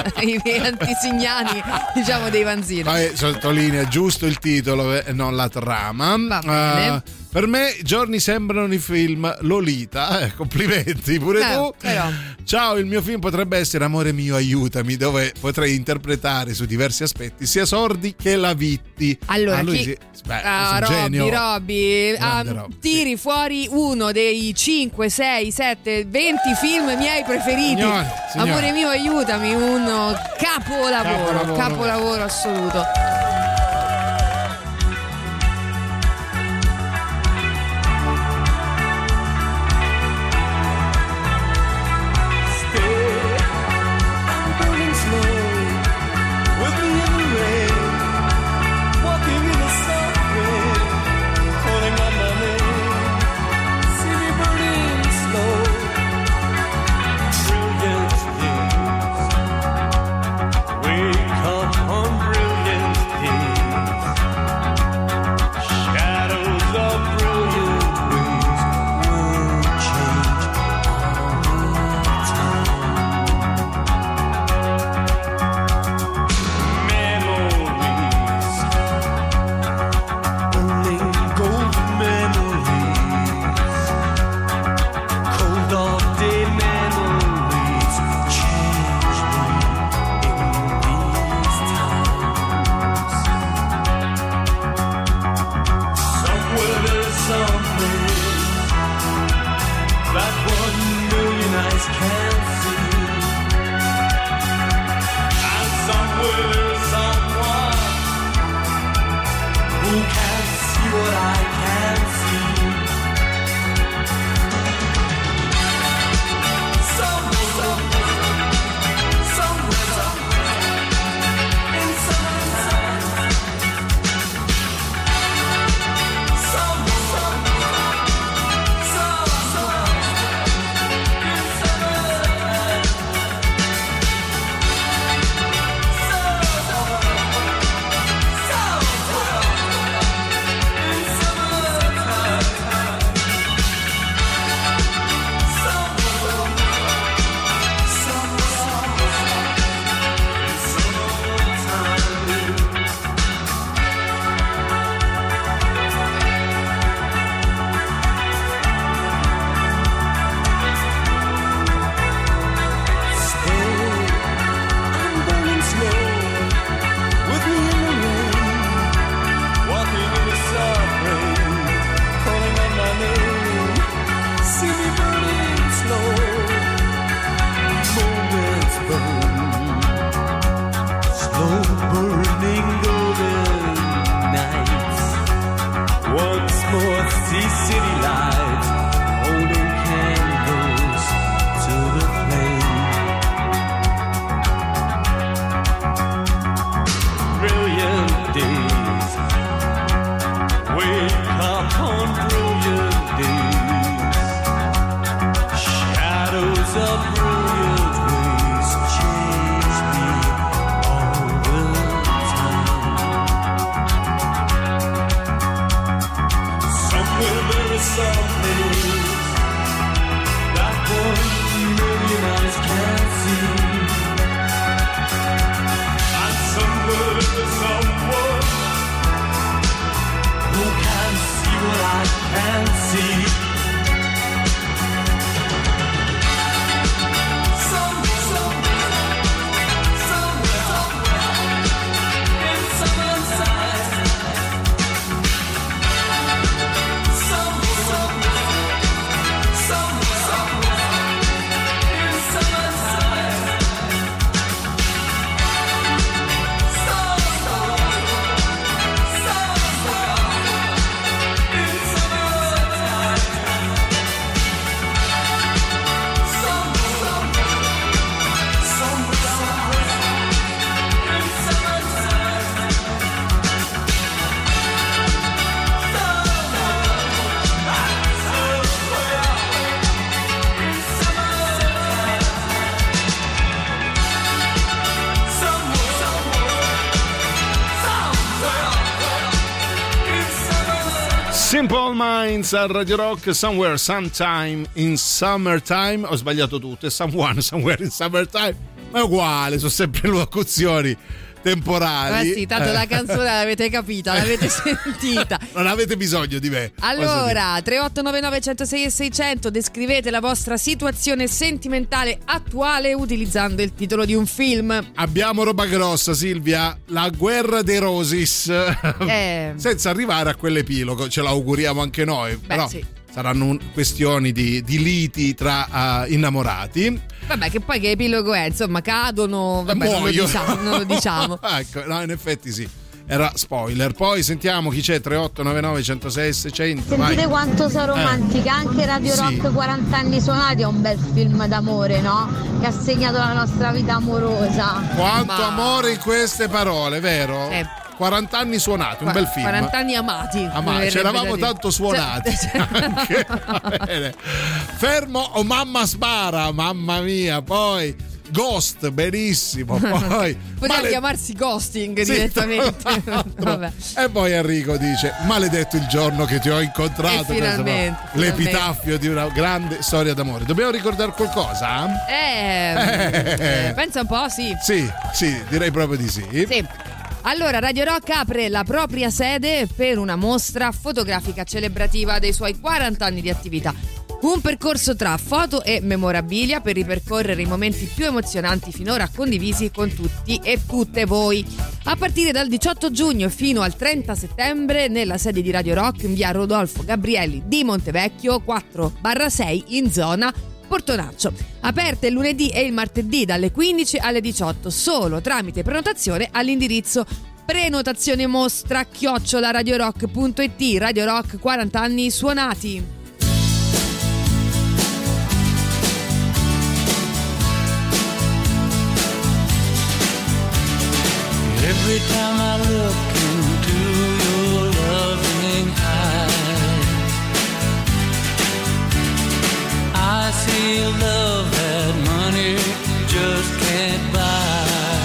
i antisignani, diciamo, dei Vanzina. Poi sottolinea giusto il titolo e non la trama. Va bene. Eh, per me i giorni sembrano i film Lolita. Eh, complimenti pure Beh, tu. però. Ciao, il mio film potrebbe essere Amore mio aiutami, dove potrei interpretare su diversi aspetti sia sordi che lavitti. Allora, Ah, lui chi... sì- beh, ah, è un Robby, genio. Robby, Grande ah, Robby, tiri fuori uno dei cinque, sei, sette, venti film miei preferiti. Signore, signore. Amore mio aiutami, un capolavoro, Capolavoro. capolavoro assoluto. eyes can't see. And somewhere there's someone who can see what I can't see. Somewhere, somewhere, somewhere, in someone's eyes. Somewhere, somewhere, somewhere, in someone's eyes. Burning golden nights. Once more see city lights, holding candles to the flame. Brilliant days, wake up on brilliant days. Shadows of brilliant ways change me all the time. Somewhere there is some place that one million eyes can't see. And somewhere there is someone who can see what I can't see. Somewhere, somewhere, somewhere, in someone's eyes. Somewhere, somewhere, somewhere, somewhere, in someone's eyes. Somewhere, somewhere, in someone's eyes. Somewhere, somewhere, somewhere, somewhere, in someone's eyes. Simple Minds a Radio Rock, Somewhere, Sometime in Summertime. Ho sbagliato tutto, è Someone, Somewhere in Summertime, ma è uguale, sono sempre locuzioni temporali. Eh sì, tanto Eh. la canzone l'avete capita, l'avete sentita. Non avete bisogno di me. posso dire. Allora, tre otto nove nove uno zero sei e seicento, descrivete la vostra situazione sentimentale attuale utilizzando il titolo di un film. Abbiamo roba grossa, Silvia, la guerra dei Rosis. Eh. Senza arrivare a quell'epilogo, ce l'auguriamo anche noi. Beh, però sì. saranno un- questioni di, di liti tra uh, innamorati. Vabbè, che poi che epilogo è? Insomma, cadono. Vabbè, non lo, Muoiono. diciamo, non lo diciamo. Ecco, no, in effetti sì. Era spoiler. Poi sentiamo chi c'è. tre otto nove nove uno zero sei e seicento. Sentite vai. quanto sono Eh. romantica, anche Radio Sì. Rock quaranta anni suonati è un bel film d'amore, no? Che ha segnato la nostra vita amorosa. Quanto Ma- amore in queste parole, vero? Eh. quaranta anni suonati, un bel film. quaranta anni amati. Ah, mi ma verrebbe c'eravamo da dire. tanto suonati. Cioè- Anche, va bene. Fermo o mamma spara, mamma mia, poi Ghost, benissimo. Poi Poteva male- chiamarsi ghosting Sì, direttamente. tra l'altro. Vabbè. E poi Enrico dice: maledetto il giorno che ti ho incontrato. E finalmente, Pensa, no? L'epitaffio di una grande storia d'amore. Dobbiamo ricordare qualcosa? Eh, Eh. eh, pensa un po', sì. Sì, sì, direi proprio di sì. Sì. Allora, Radio Rock apre la propria sede per una mostra fotografica celebrativa dei suoi quaranta anni di attività. Un percorso tra foto e memorabilia per ripercorrere i momenti più emozionanti finora condivisi con tutti e tutte voi. A partire dal diciotto giugno fino al trenta settembre nella sede di Radio Rock in via Rodolfo Gabrielli di Montevecchio quattro barra sei in zona Portonaccio. Aperte il lunedì e il martedì dalle quindici alle diciotto, solo tramite prenotazione all'indirizzo prenotazione mostra chiocciola radiorock punto it. Radio Rock, quaranta anni suonati. Every time I look into your loving eyes, I see a love that money just can't buy.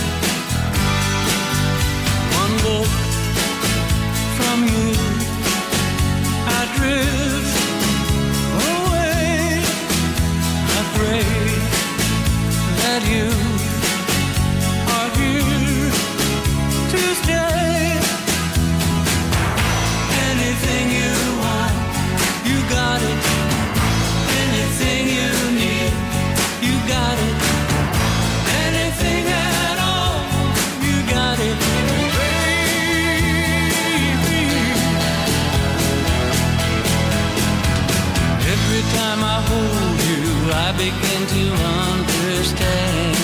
One look from you, I drift away. I pray that you are here to stay. Anything you want, you got it. Anything you need, you got it. Anything at all, you got it, baby. Every time I hold you, I begin to understand.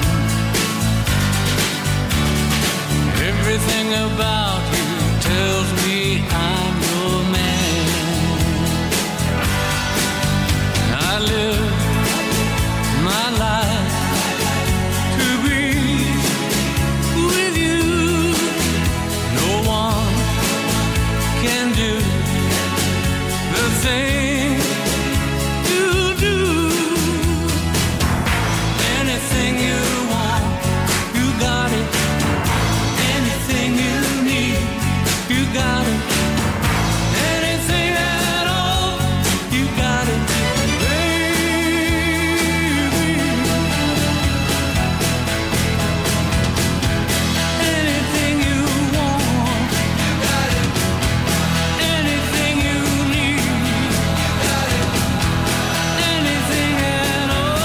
Everything about you tells me I'm your man. I live my life to be with you. No one can do the thing you do. Anything you want, you got it. Anything you need, you got it. Anything at all, you got it, baby. Anything you want, you got it. Anything you need, you got it. Anything at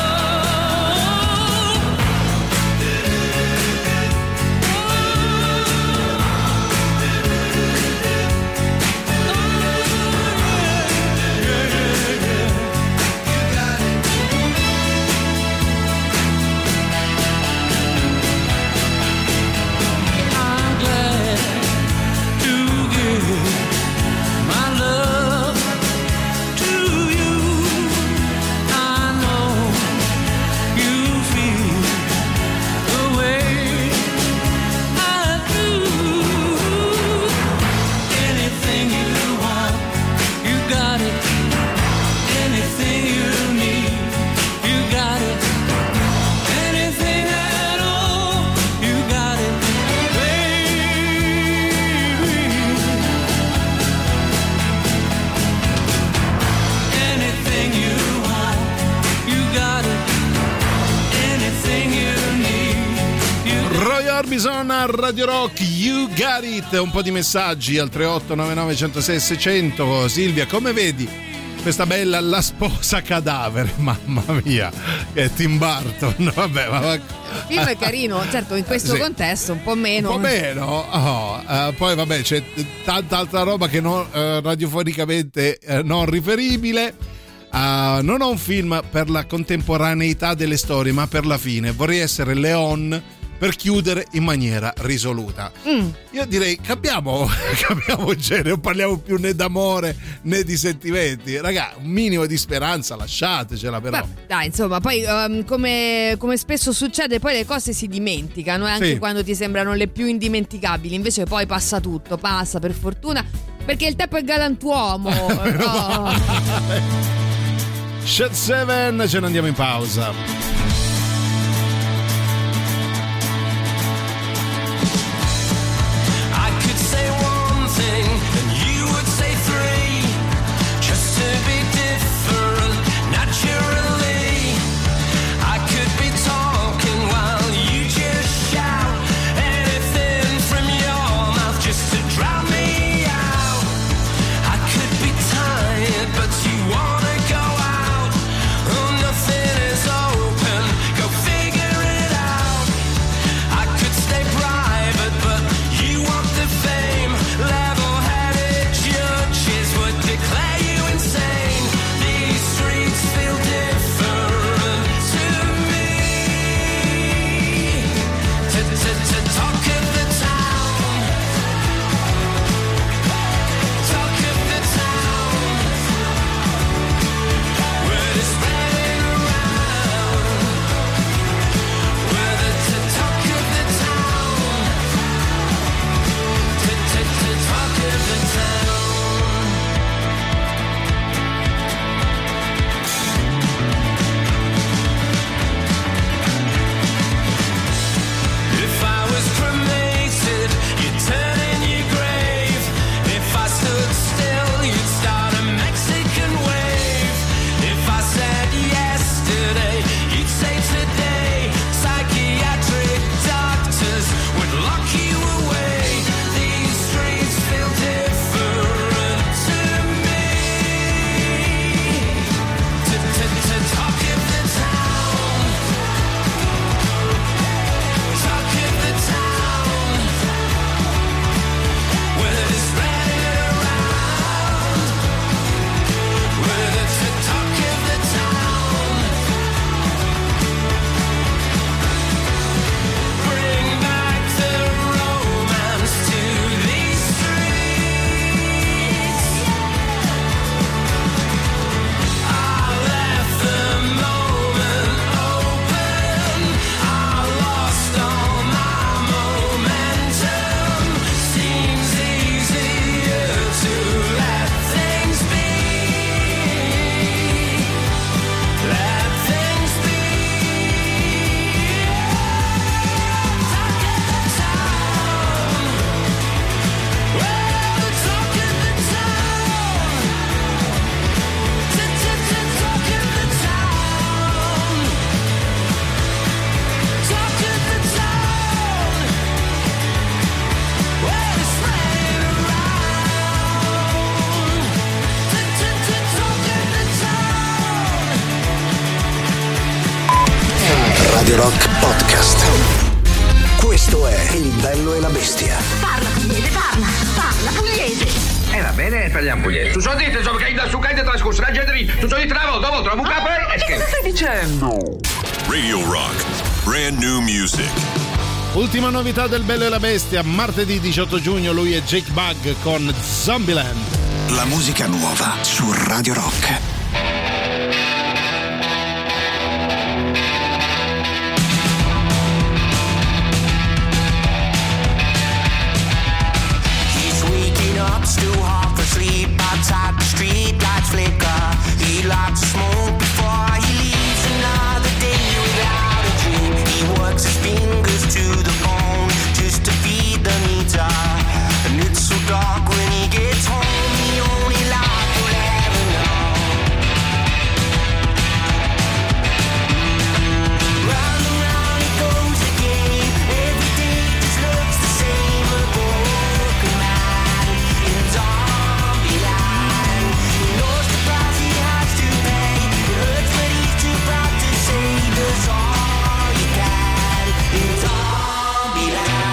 I'm glad to give my love to you. I know you feel the way I do. Anything you want, you got it. Anything you need, you got it. Anything at all, you got it, baby. Anything you want, you got it. Anything you need, you got it. Roy Orbison a Radio Rock, You Got It. Un po' di messaggi al tre otto nove nove uno zero sei sei zero zero. Silvia, come vedi questa bella La sposa cadavere? Mamma mia, che è Tim Burton. Vabbè, ma Il film è carino, certo, in questo Sì. contesto un po' meno. un po' meno. Oh, eh, poi vabbè, c'è tanta altra roba che non, eh, radiofonicamente eh, non riferibile. Ah, non ho un film per la contemporaneità delle storie, ma per la fine. Vorrei essere Leon per chiudere in maniera risoluta. Mm. Io direi capiamo, capiamo genere, non parliamo più né d'amore né di sentimenti. Raga, un minimo di speranza lasciatecela però. Beh, dai, insomma, poi um, come, come spesso succede, poi le cose si dimenticano, eh, anche Sì. quando ti sembrano le più indimenticabili. Invece poi passa tutto, passa per fortuna, perché il tempo è galantuomo. Oh. Shed Seven, ce ne andiamo in pausa. I could say one thing and you would say three, just to be different naturally. I could be talking while you just shout anything from your mouth just to drown me out. I could be tired but you wanna go out. Oh, nothing is open Radio Rock Podcast. Questo è Il Bello e la Bestia. Parla pugliese, parla, parla pugliese. Eh va bene, parliamo pugliese. Tu sono dite, insomma, che da su caide trascorso, la gente lì, tu sono dite una volta, dopo, la buca poi e Che stai dicendo? Radio Rock. Brand new music. Ultima novità del Bello e la Bestia, martedì diciotto giugno, lui è Jake Bugg con Zombieland. La musica nuova su Radio Rock. He's waking up, still half asleep. Outside the street lights flicker. He likes to smoke before he leaves. Another day without a dream. He works his fingers to the bone just to feed the meter. And it's so dark when he gets home. The only life he'll ever know. Round and round he goes again. Every day just looks the same. A broken man in Zombieland. He knows the price he has to pay. It hurts but he's too proud to say. Does all he can in Zombieland.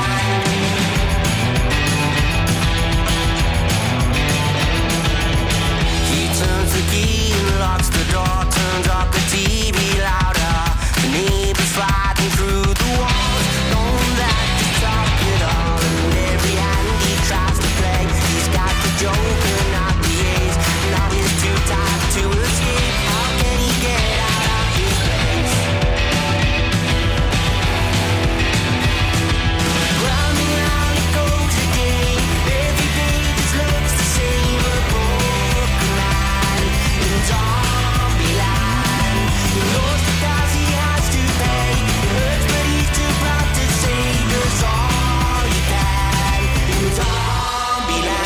He turns the key and locks the door. Turns up the T V louder. The neighbors fighting through the walls. Knowing that to talk it all. And every hand he tries to play, he's got the joker, not the ace. Now he's too tired to escape. How can he get out of his place? Round and round it goes again. Every day just looks the same. A broken man in Zombieland. He knows the price he has to pay. It hurts but he's too proud to say. Does all he can in Zombieland.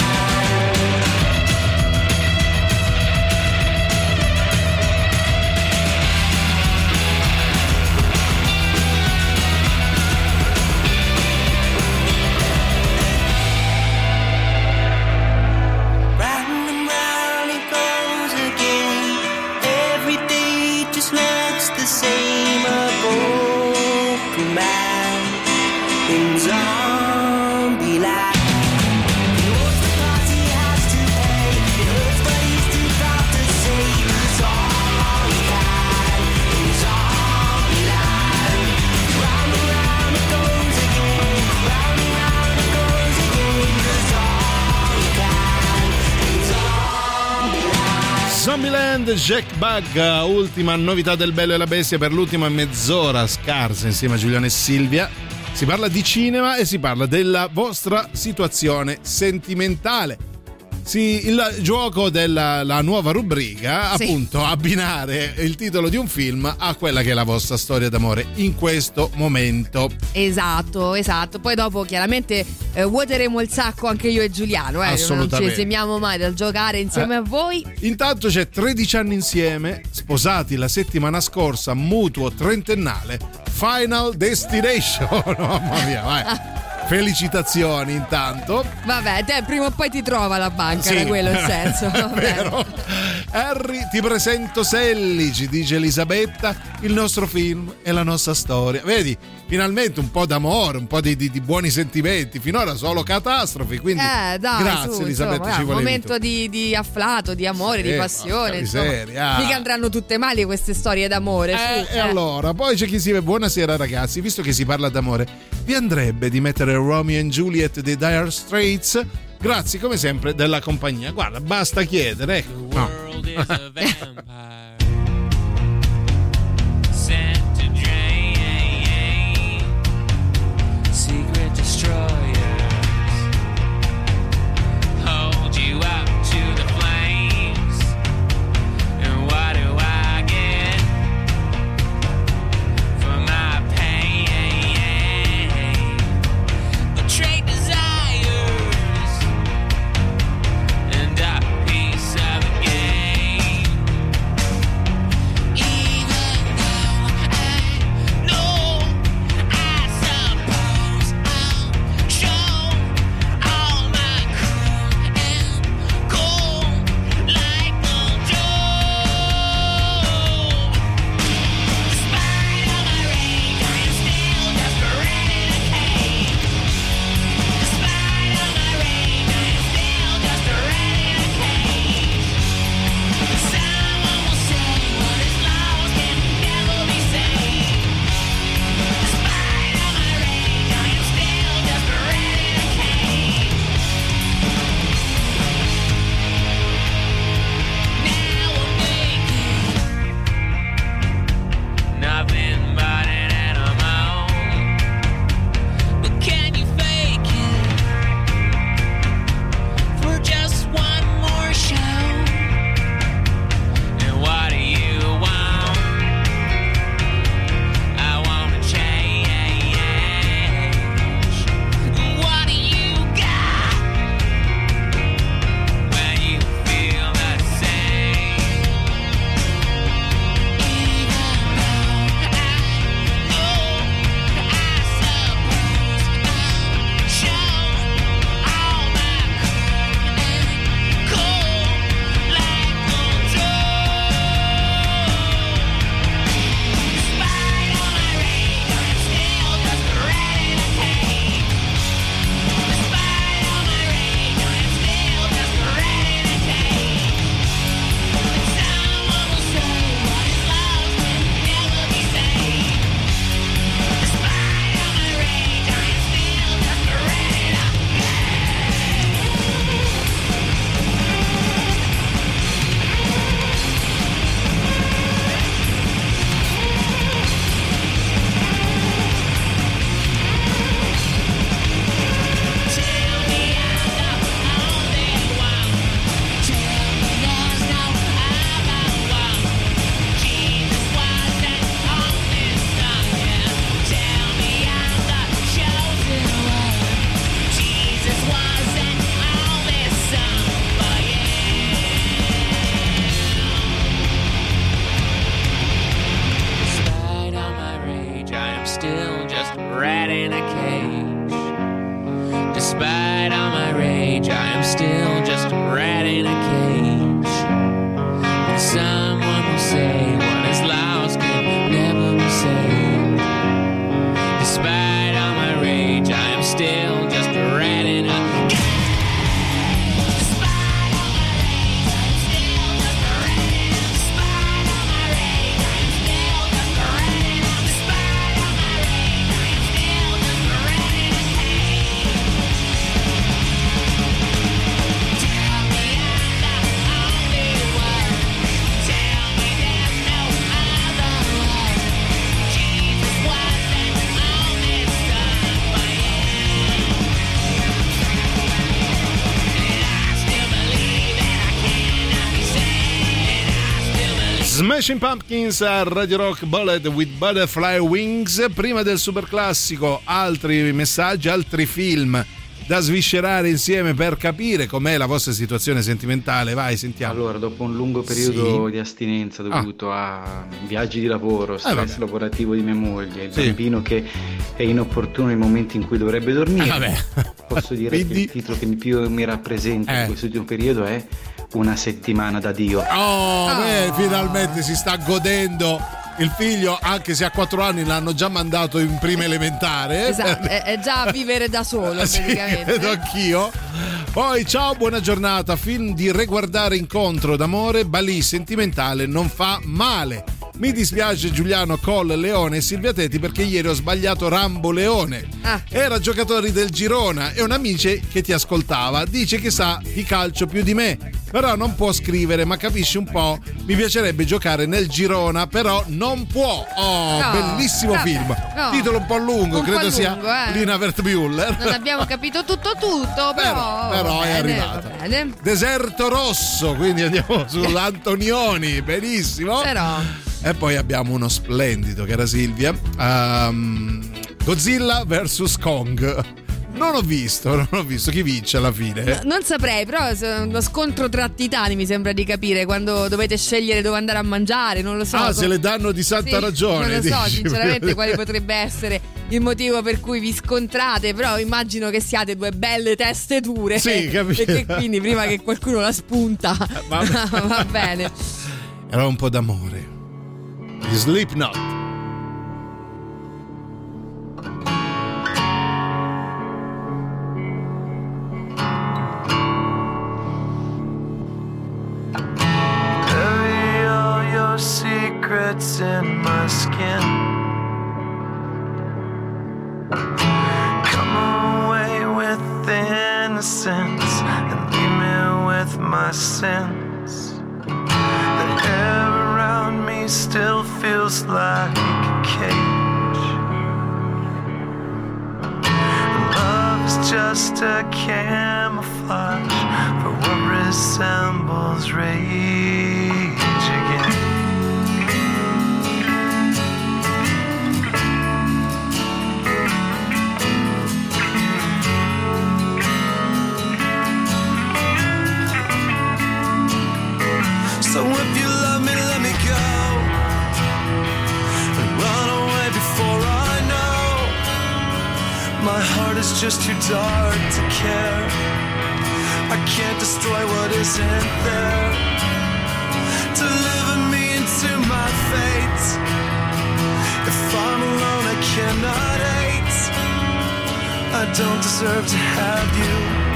Round and round it goes again. Every day just looks the same. A broken man in Zombieland. He knows the price he has to pay. It hurts but he's too proud to say. That's all he can in Zombieland. Round and round it goes again. Round and round it goes again. That's all he can in Zombieland. Zombieland, Jack Bugg, ultima novità del Bello e la Bestia per l'ultima mezz'ora scarsa insieme a Giuliano e Silvia. Si parla di cinema e si parla della vostra situazione sentimentale. Sì, il gioco della la nuova rubrica, Sì. appunto, abbinare il titolo di un film a quella che è la vostra storia d'amore in questo momento. Esatto, esatto. Poi dopo chiaramente eh, vuoteremo il sacco anche io e Giuliano, eh. Non Assolutamente. ci semiamo mai dal giocare insieme Eh. a voi. Intanto c'è tredici anni insieme, sposati la settimana scorsa, mutuo trentennale, Final Destination. Mamma mia, vai. Felicitazioni intanto. Vabbè, te prima o poi ti trova la banca, Sì. era quello il senso. È Vabbè. vero. Harry, ti presento Sally, ci dice Elisabetta, il nostro film e la nostra storia. Vedi, finalmente un po' d'amore, un po' di, di- di buoni sentimenti. Finora solo catastrofi, quindi Eh, dai, grazie su, Elisabetta, insomma, ci un volevi momento tu. di, di afflato, di amore, Sì, di passione. porca Insomma, miseria. mica andranno tutte male queste storie d'amore. Eh, su, e eh. allora, poi c'è chi scrive: buonasera ragazzi, visto che si parla d'amore, vi andrebbe di mettere Romeo and Juliet dei Dire Straits? Grazie come sempre della compagnia. Guarda, basta chiedere, ecco. No. Sent to drain, secret destroyers hold you up to the flames. And what do I get for my pain? Betrayed desires and a piece of a game. Smashing Pumpkins a Radio Rock, Bullet with Butterfly Wings. Prima del superclassico altri messaggi, altri film da sviscerare insieme per capire com'è la vostra situazione sentimentale. Vai, sentiamo. Allora, dopo un lungo periodo Sì. di astinenza dovuto ah. a viaggi di lavoro, stress vabbè. lavorativo di mia moglie, il Sì. bambino che è inopportuno nei momenti in cui dovrebbe dormire, Ah, vabbè. posso dire Quindi- che il titolo che più mi rappresenta Eh. in quest'ultimo periodo è Una settimana da Dio. Oh, beh, finalmente si sta godendo il figlio, anche se a quattro anni l'hanno già mandato in prima elementare. Esatto, è, è già a vivere da solo Sì, praticamente. credo anch'io. Poi ciao, buona giornata. Film di reguardare Incontro d'amore, Balì sentimentale, non fa male. Mi dispiace Giuliano Col Leone e Silvia Teti perché ieri ho sbagliato Rambo Leone. Ah. Era giocatori del Girona e un amici che ti ascoltava dice che sa di calcio più di me, però non può scrivere, ma capisci un po', mi piacerebbe giocare nel Girona, però non può. Oh, No, bellissimo vabbè, film. no. Titolo un po' lungo, Un po' credo sia lungo, eh. Lina Wertmüller. Non abbiamo capito tutto tutto, però, Però è bene, arrivato. va bene. Deserto Rosso, quindi andiamo sull'Antonioni, benissimo. Però E poi abbiamo uno splendido, cara Silvia, um, Godzilla versus Kong. Non ho visto, non ho visto chi vince alla fine. No, non saprei, però è uno scontro tra titani, mi sembra di capire, quando dovete scegliere dove andare a mangiare, non lo so. Ah, com- se le danno di santa Sì, ragione. Non lo so, dici. sinceramente, quale potrebbe essere il motivo per cui vi scontrate, però immagino che siate due belle teste dure. Sì, capito. E che quindi prima che qualcuno la spunta Vabbè. va bene. Era un po' d'amore. Gli Slipknot. Bury all your secrets in my skin. Come away with innocence and leave me with my sins. The air around me still feels like a cage. Love is just a camouflage for what resembles rage again. So if you love me, let me go and run away before I know. My heart is just too dark to care. I can't destroy what isn't there. Deliver me into my fate. If I'm alone, I cannot hate. I don't deserve to have you.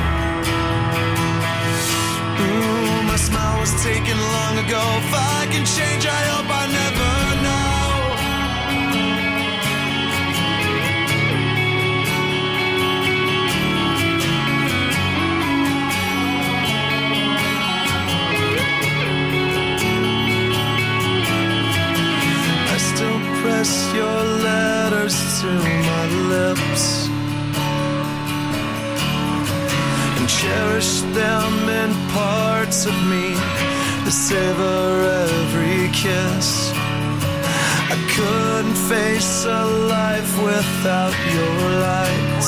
Ooh, my smile was taken long ago. If I can change, I hope I never know. I still press your letters to my lips and cherish them in parts of me that savor every kiss. I couldn't face a life without your light.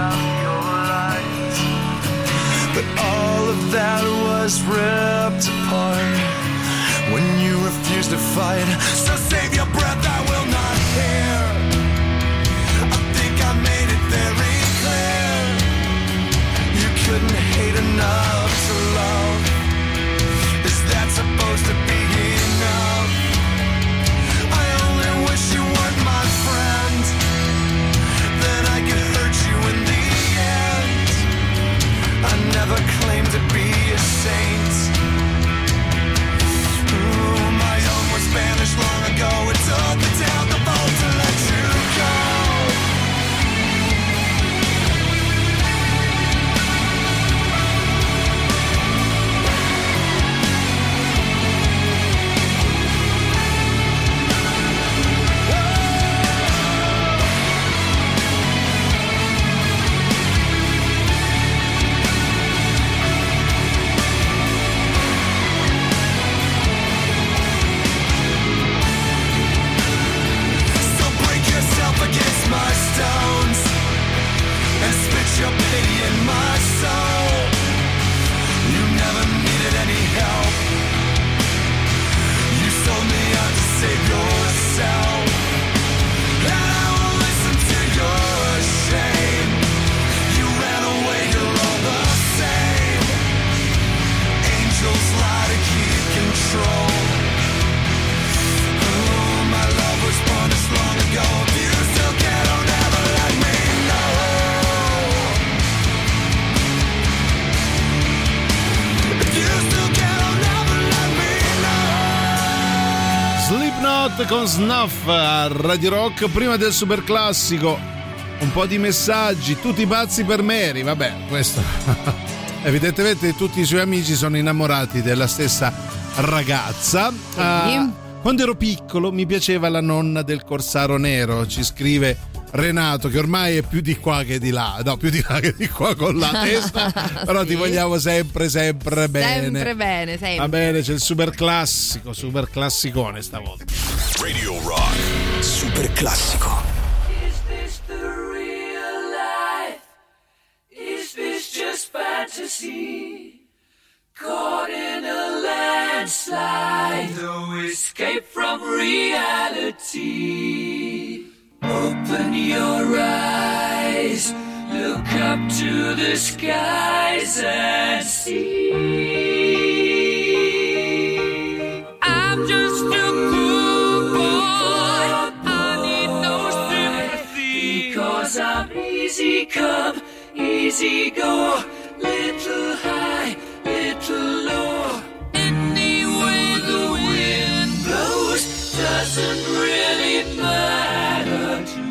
But all of that was ripped apart when you refused to fight. So save your breath, I will not hear. I think I made it very clear. You couldn't hate enough to love. Is that supposed to be enough? I only wish you weren't my friend. Then I could hurt you in the end. I never claimed to be a saint. Ooh, my own was banished long ago. It took me down the boat to let you go. Ghost con Snuff a Radio Rock. Prima del super classico un po' di messaggi, tutti pazzi per Mary. Vabbè, questo evidentemente tutti i suoi amici sono innamorati della stessa ragazza. Sì. Uh, quando ero piccolo mi piaceva la nonna del Corsaro Nero, ci scrive Renato, che ormai è più di qua che di là, no, più di là che di qua con la testa, però sì. Ti vogliamo sempre, sempre bene. Sempre bene, sempre. Va bene, c'è il super classico, super classicone stavolta. Radio Rock. Super classico. Is this the real life? Is this just fantasy? Caught in a landslide, no escape from reality. Open your eyes, look up to the skies and see. I'm just a poor boy, I need no sympathy, because I'm easy come, easy go, little high, little low. Any way the wind blows doesn't really matter to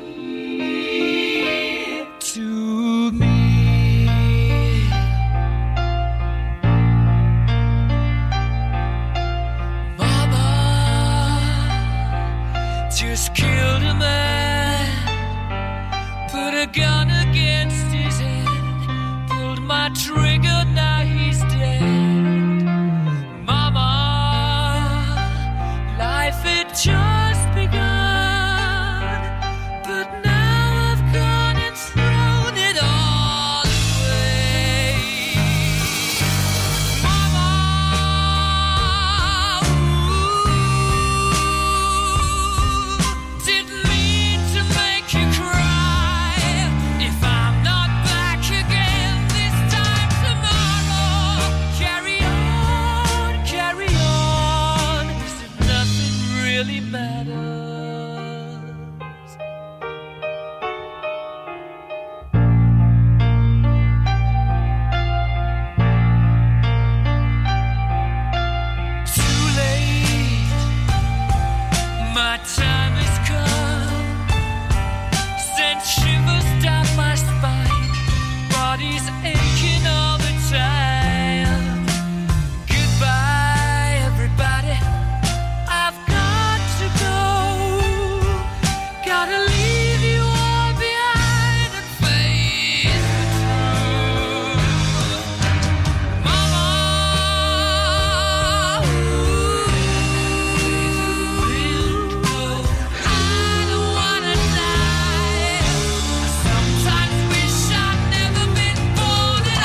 me, to me. Mama just killed a man, put a gun against his head, pulled my trigger, now he's dead. Mama, life had just begun, but now I've gone and thrown it all away. Mama, ooh, didn't mean to make you cry. If I'm not back again this time tomorrow, carry on, carry on, 'cause nothing really matters. Too late, my time has come, sent shivers down my spine, body's aching all the time. Goodbye, everybody, I've got to go, gotta leave you all behind and face the truth. Mama, ooh, I don't wanna die. I sometimes wish I'd never been born at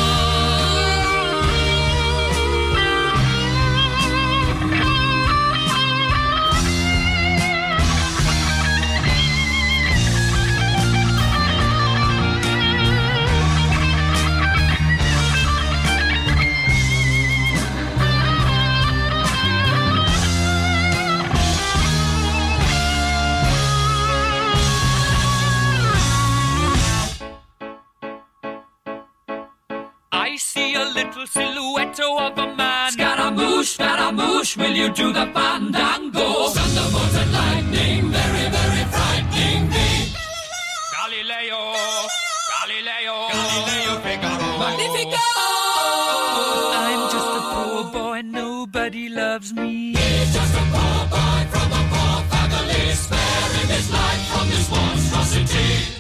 I see a little silhouette of a man. Scaramouche, Scaramouche, will you do the fandango? Thunderbolt and lightning, very, very frightening me. Galileo, Galileo, Galileo Figaro. Magnifico! I'm just a poor boy, nobody loves me. He's just a poor boy from a poor family, sparing his life from this monstrosity.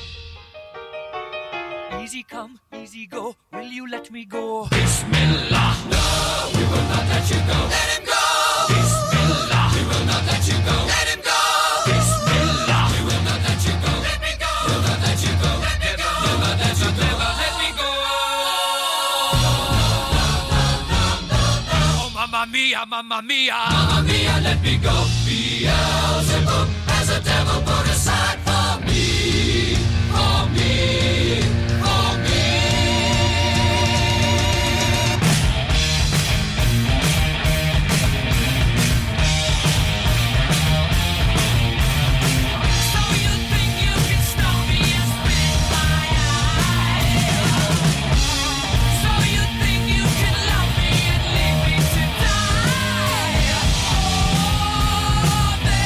Easy come, easy go, will you let me go? Bismillah, no, we will not let you go. Let him go! Bismillah, we will not let you go. Let him go! Bismillah, we will not let you go. Let me go! We'll not let you go. Let me go! We'll not let you go. Never let me go. Oh, mamma mia, mamma mia. Mamma mia, let me go. Beelzebub has a devil put aside for me. For me. For me. So you think you can stop me and spit my eye? So you think you can love me and leave me to die? Oh,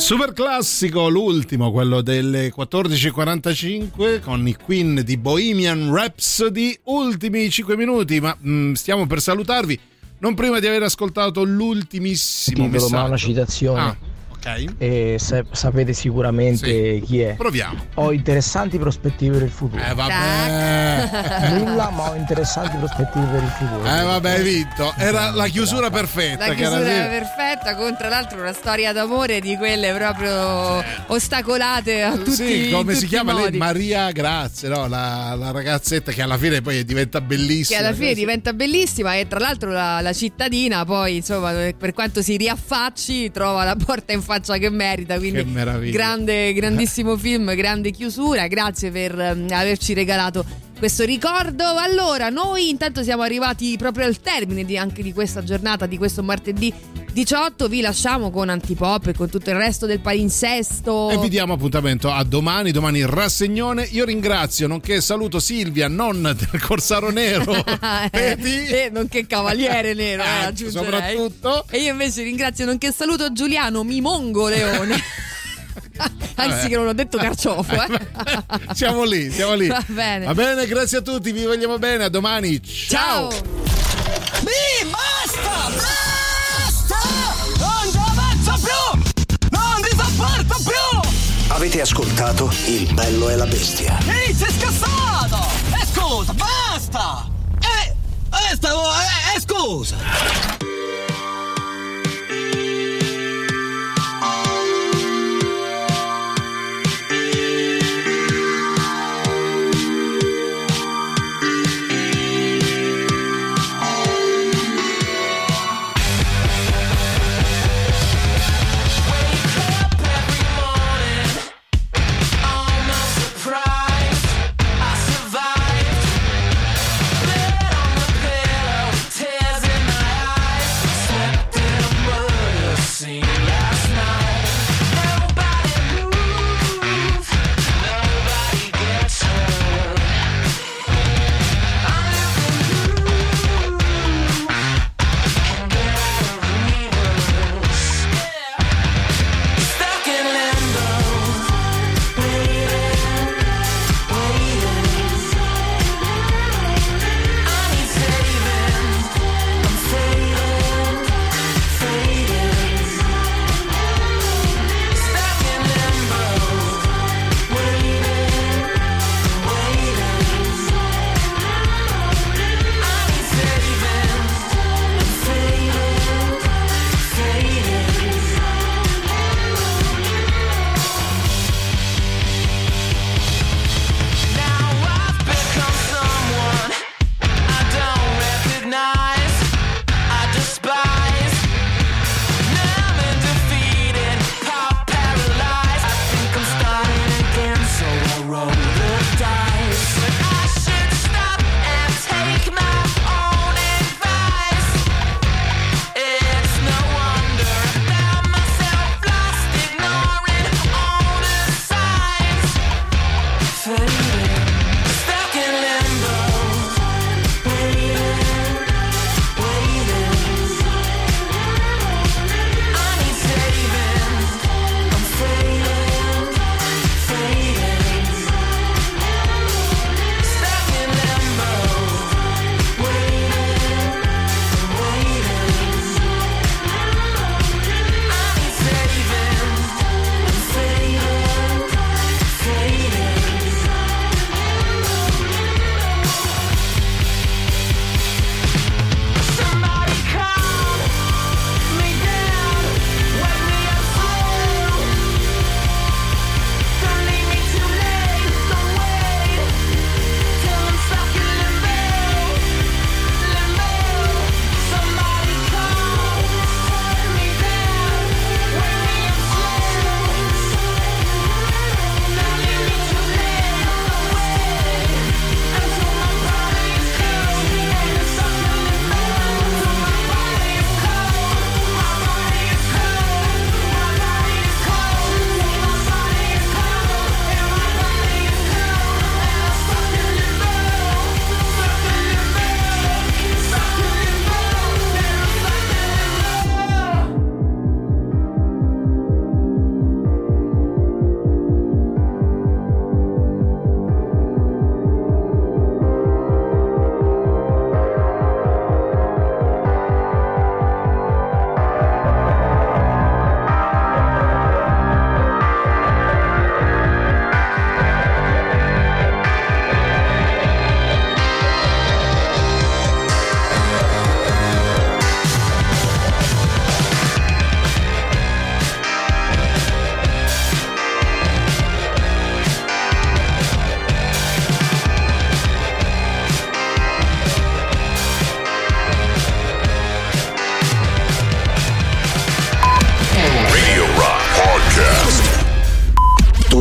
Super classico, l'ultimo, quello delle quattordici e quarantacinque, con i Queen di Bohemian Rhapsody. Ultimi cinque minuti, ma mh, stiamo per salutarvi, non prima di aver ascoltato l'ultimissimo titolo, messaggio. ma una citazione. Ah, ok. E sa- sapete sicuramente Sì. chi è. Proviamo. Ho interessanti prospettive per il futuro. Eh vabbè. Nulla, ma ho interessanti prospettive per il futuro. Eh vabbè, hai vinto. Era la chiusura perfetta. La che alla chiusura fine- perfetta, con tra l'altro una storia d'amore di quelle proprio ostacolate a tutti, Sì, come tutti si chiama i lei? modi. Maria Grazie, no? La, la ragazzetta che alla fine poi diventa bellissima. Che alla fine diventa bellissima, e tra l'altro la, la cittadina poi, insomma, per quanto si riaffacci, trova la porta in faccia che merita. Quindi Che meraviglia. grande, grandissimo film, grande chiusura. Grazie per um, averci regalato questo ricordo. Allora, noi intanto siamo arrivati proprio al termine di, anche di questa giornata, di questo martedì diciotto. Vi lasciamo con Antipop e con tutto il resto del palinsesto. E vi diamo appuntamento a domani, domani rassegnone. Io ringrazio, nonché saluto Silvia, non del Corsaro Nero, Peti. Eh, nonché Cavaliere Nero, eh, Eh, aggiungerei. soprattutto. E io invece ringrazio, nonché saluto Giuliano Mimongo Leone. Anzi, Vabbè. che non ho detto carciofo, eh. Siamo lì, siamo lì. Va bene. Va bene, grazie a tutti, vi vogliamo bene, a domani. Ciao. Mi basta! Basta! Non ci avanzo più! Non vi sopporto più! Avete ascoltato Il bello e la bestia. Ehi, sei scassato! E scusa, basta! E... e stavo... e, e scusa!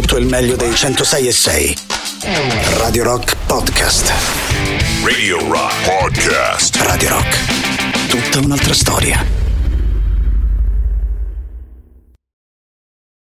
tutto il meglio dei centosei e sei. Radio Rock Podcast. Radio Rock Podcast. Radio Rock. Tutta un'altra storia.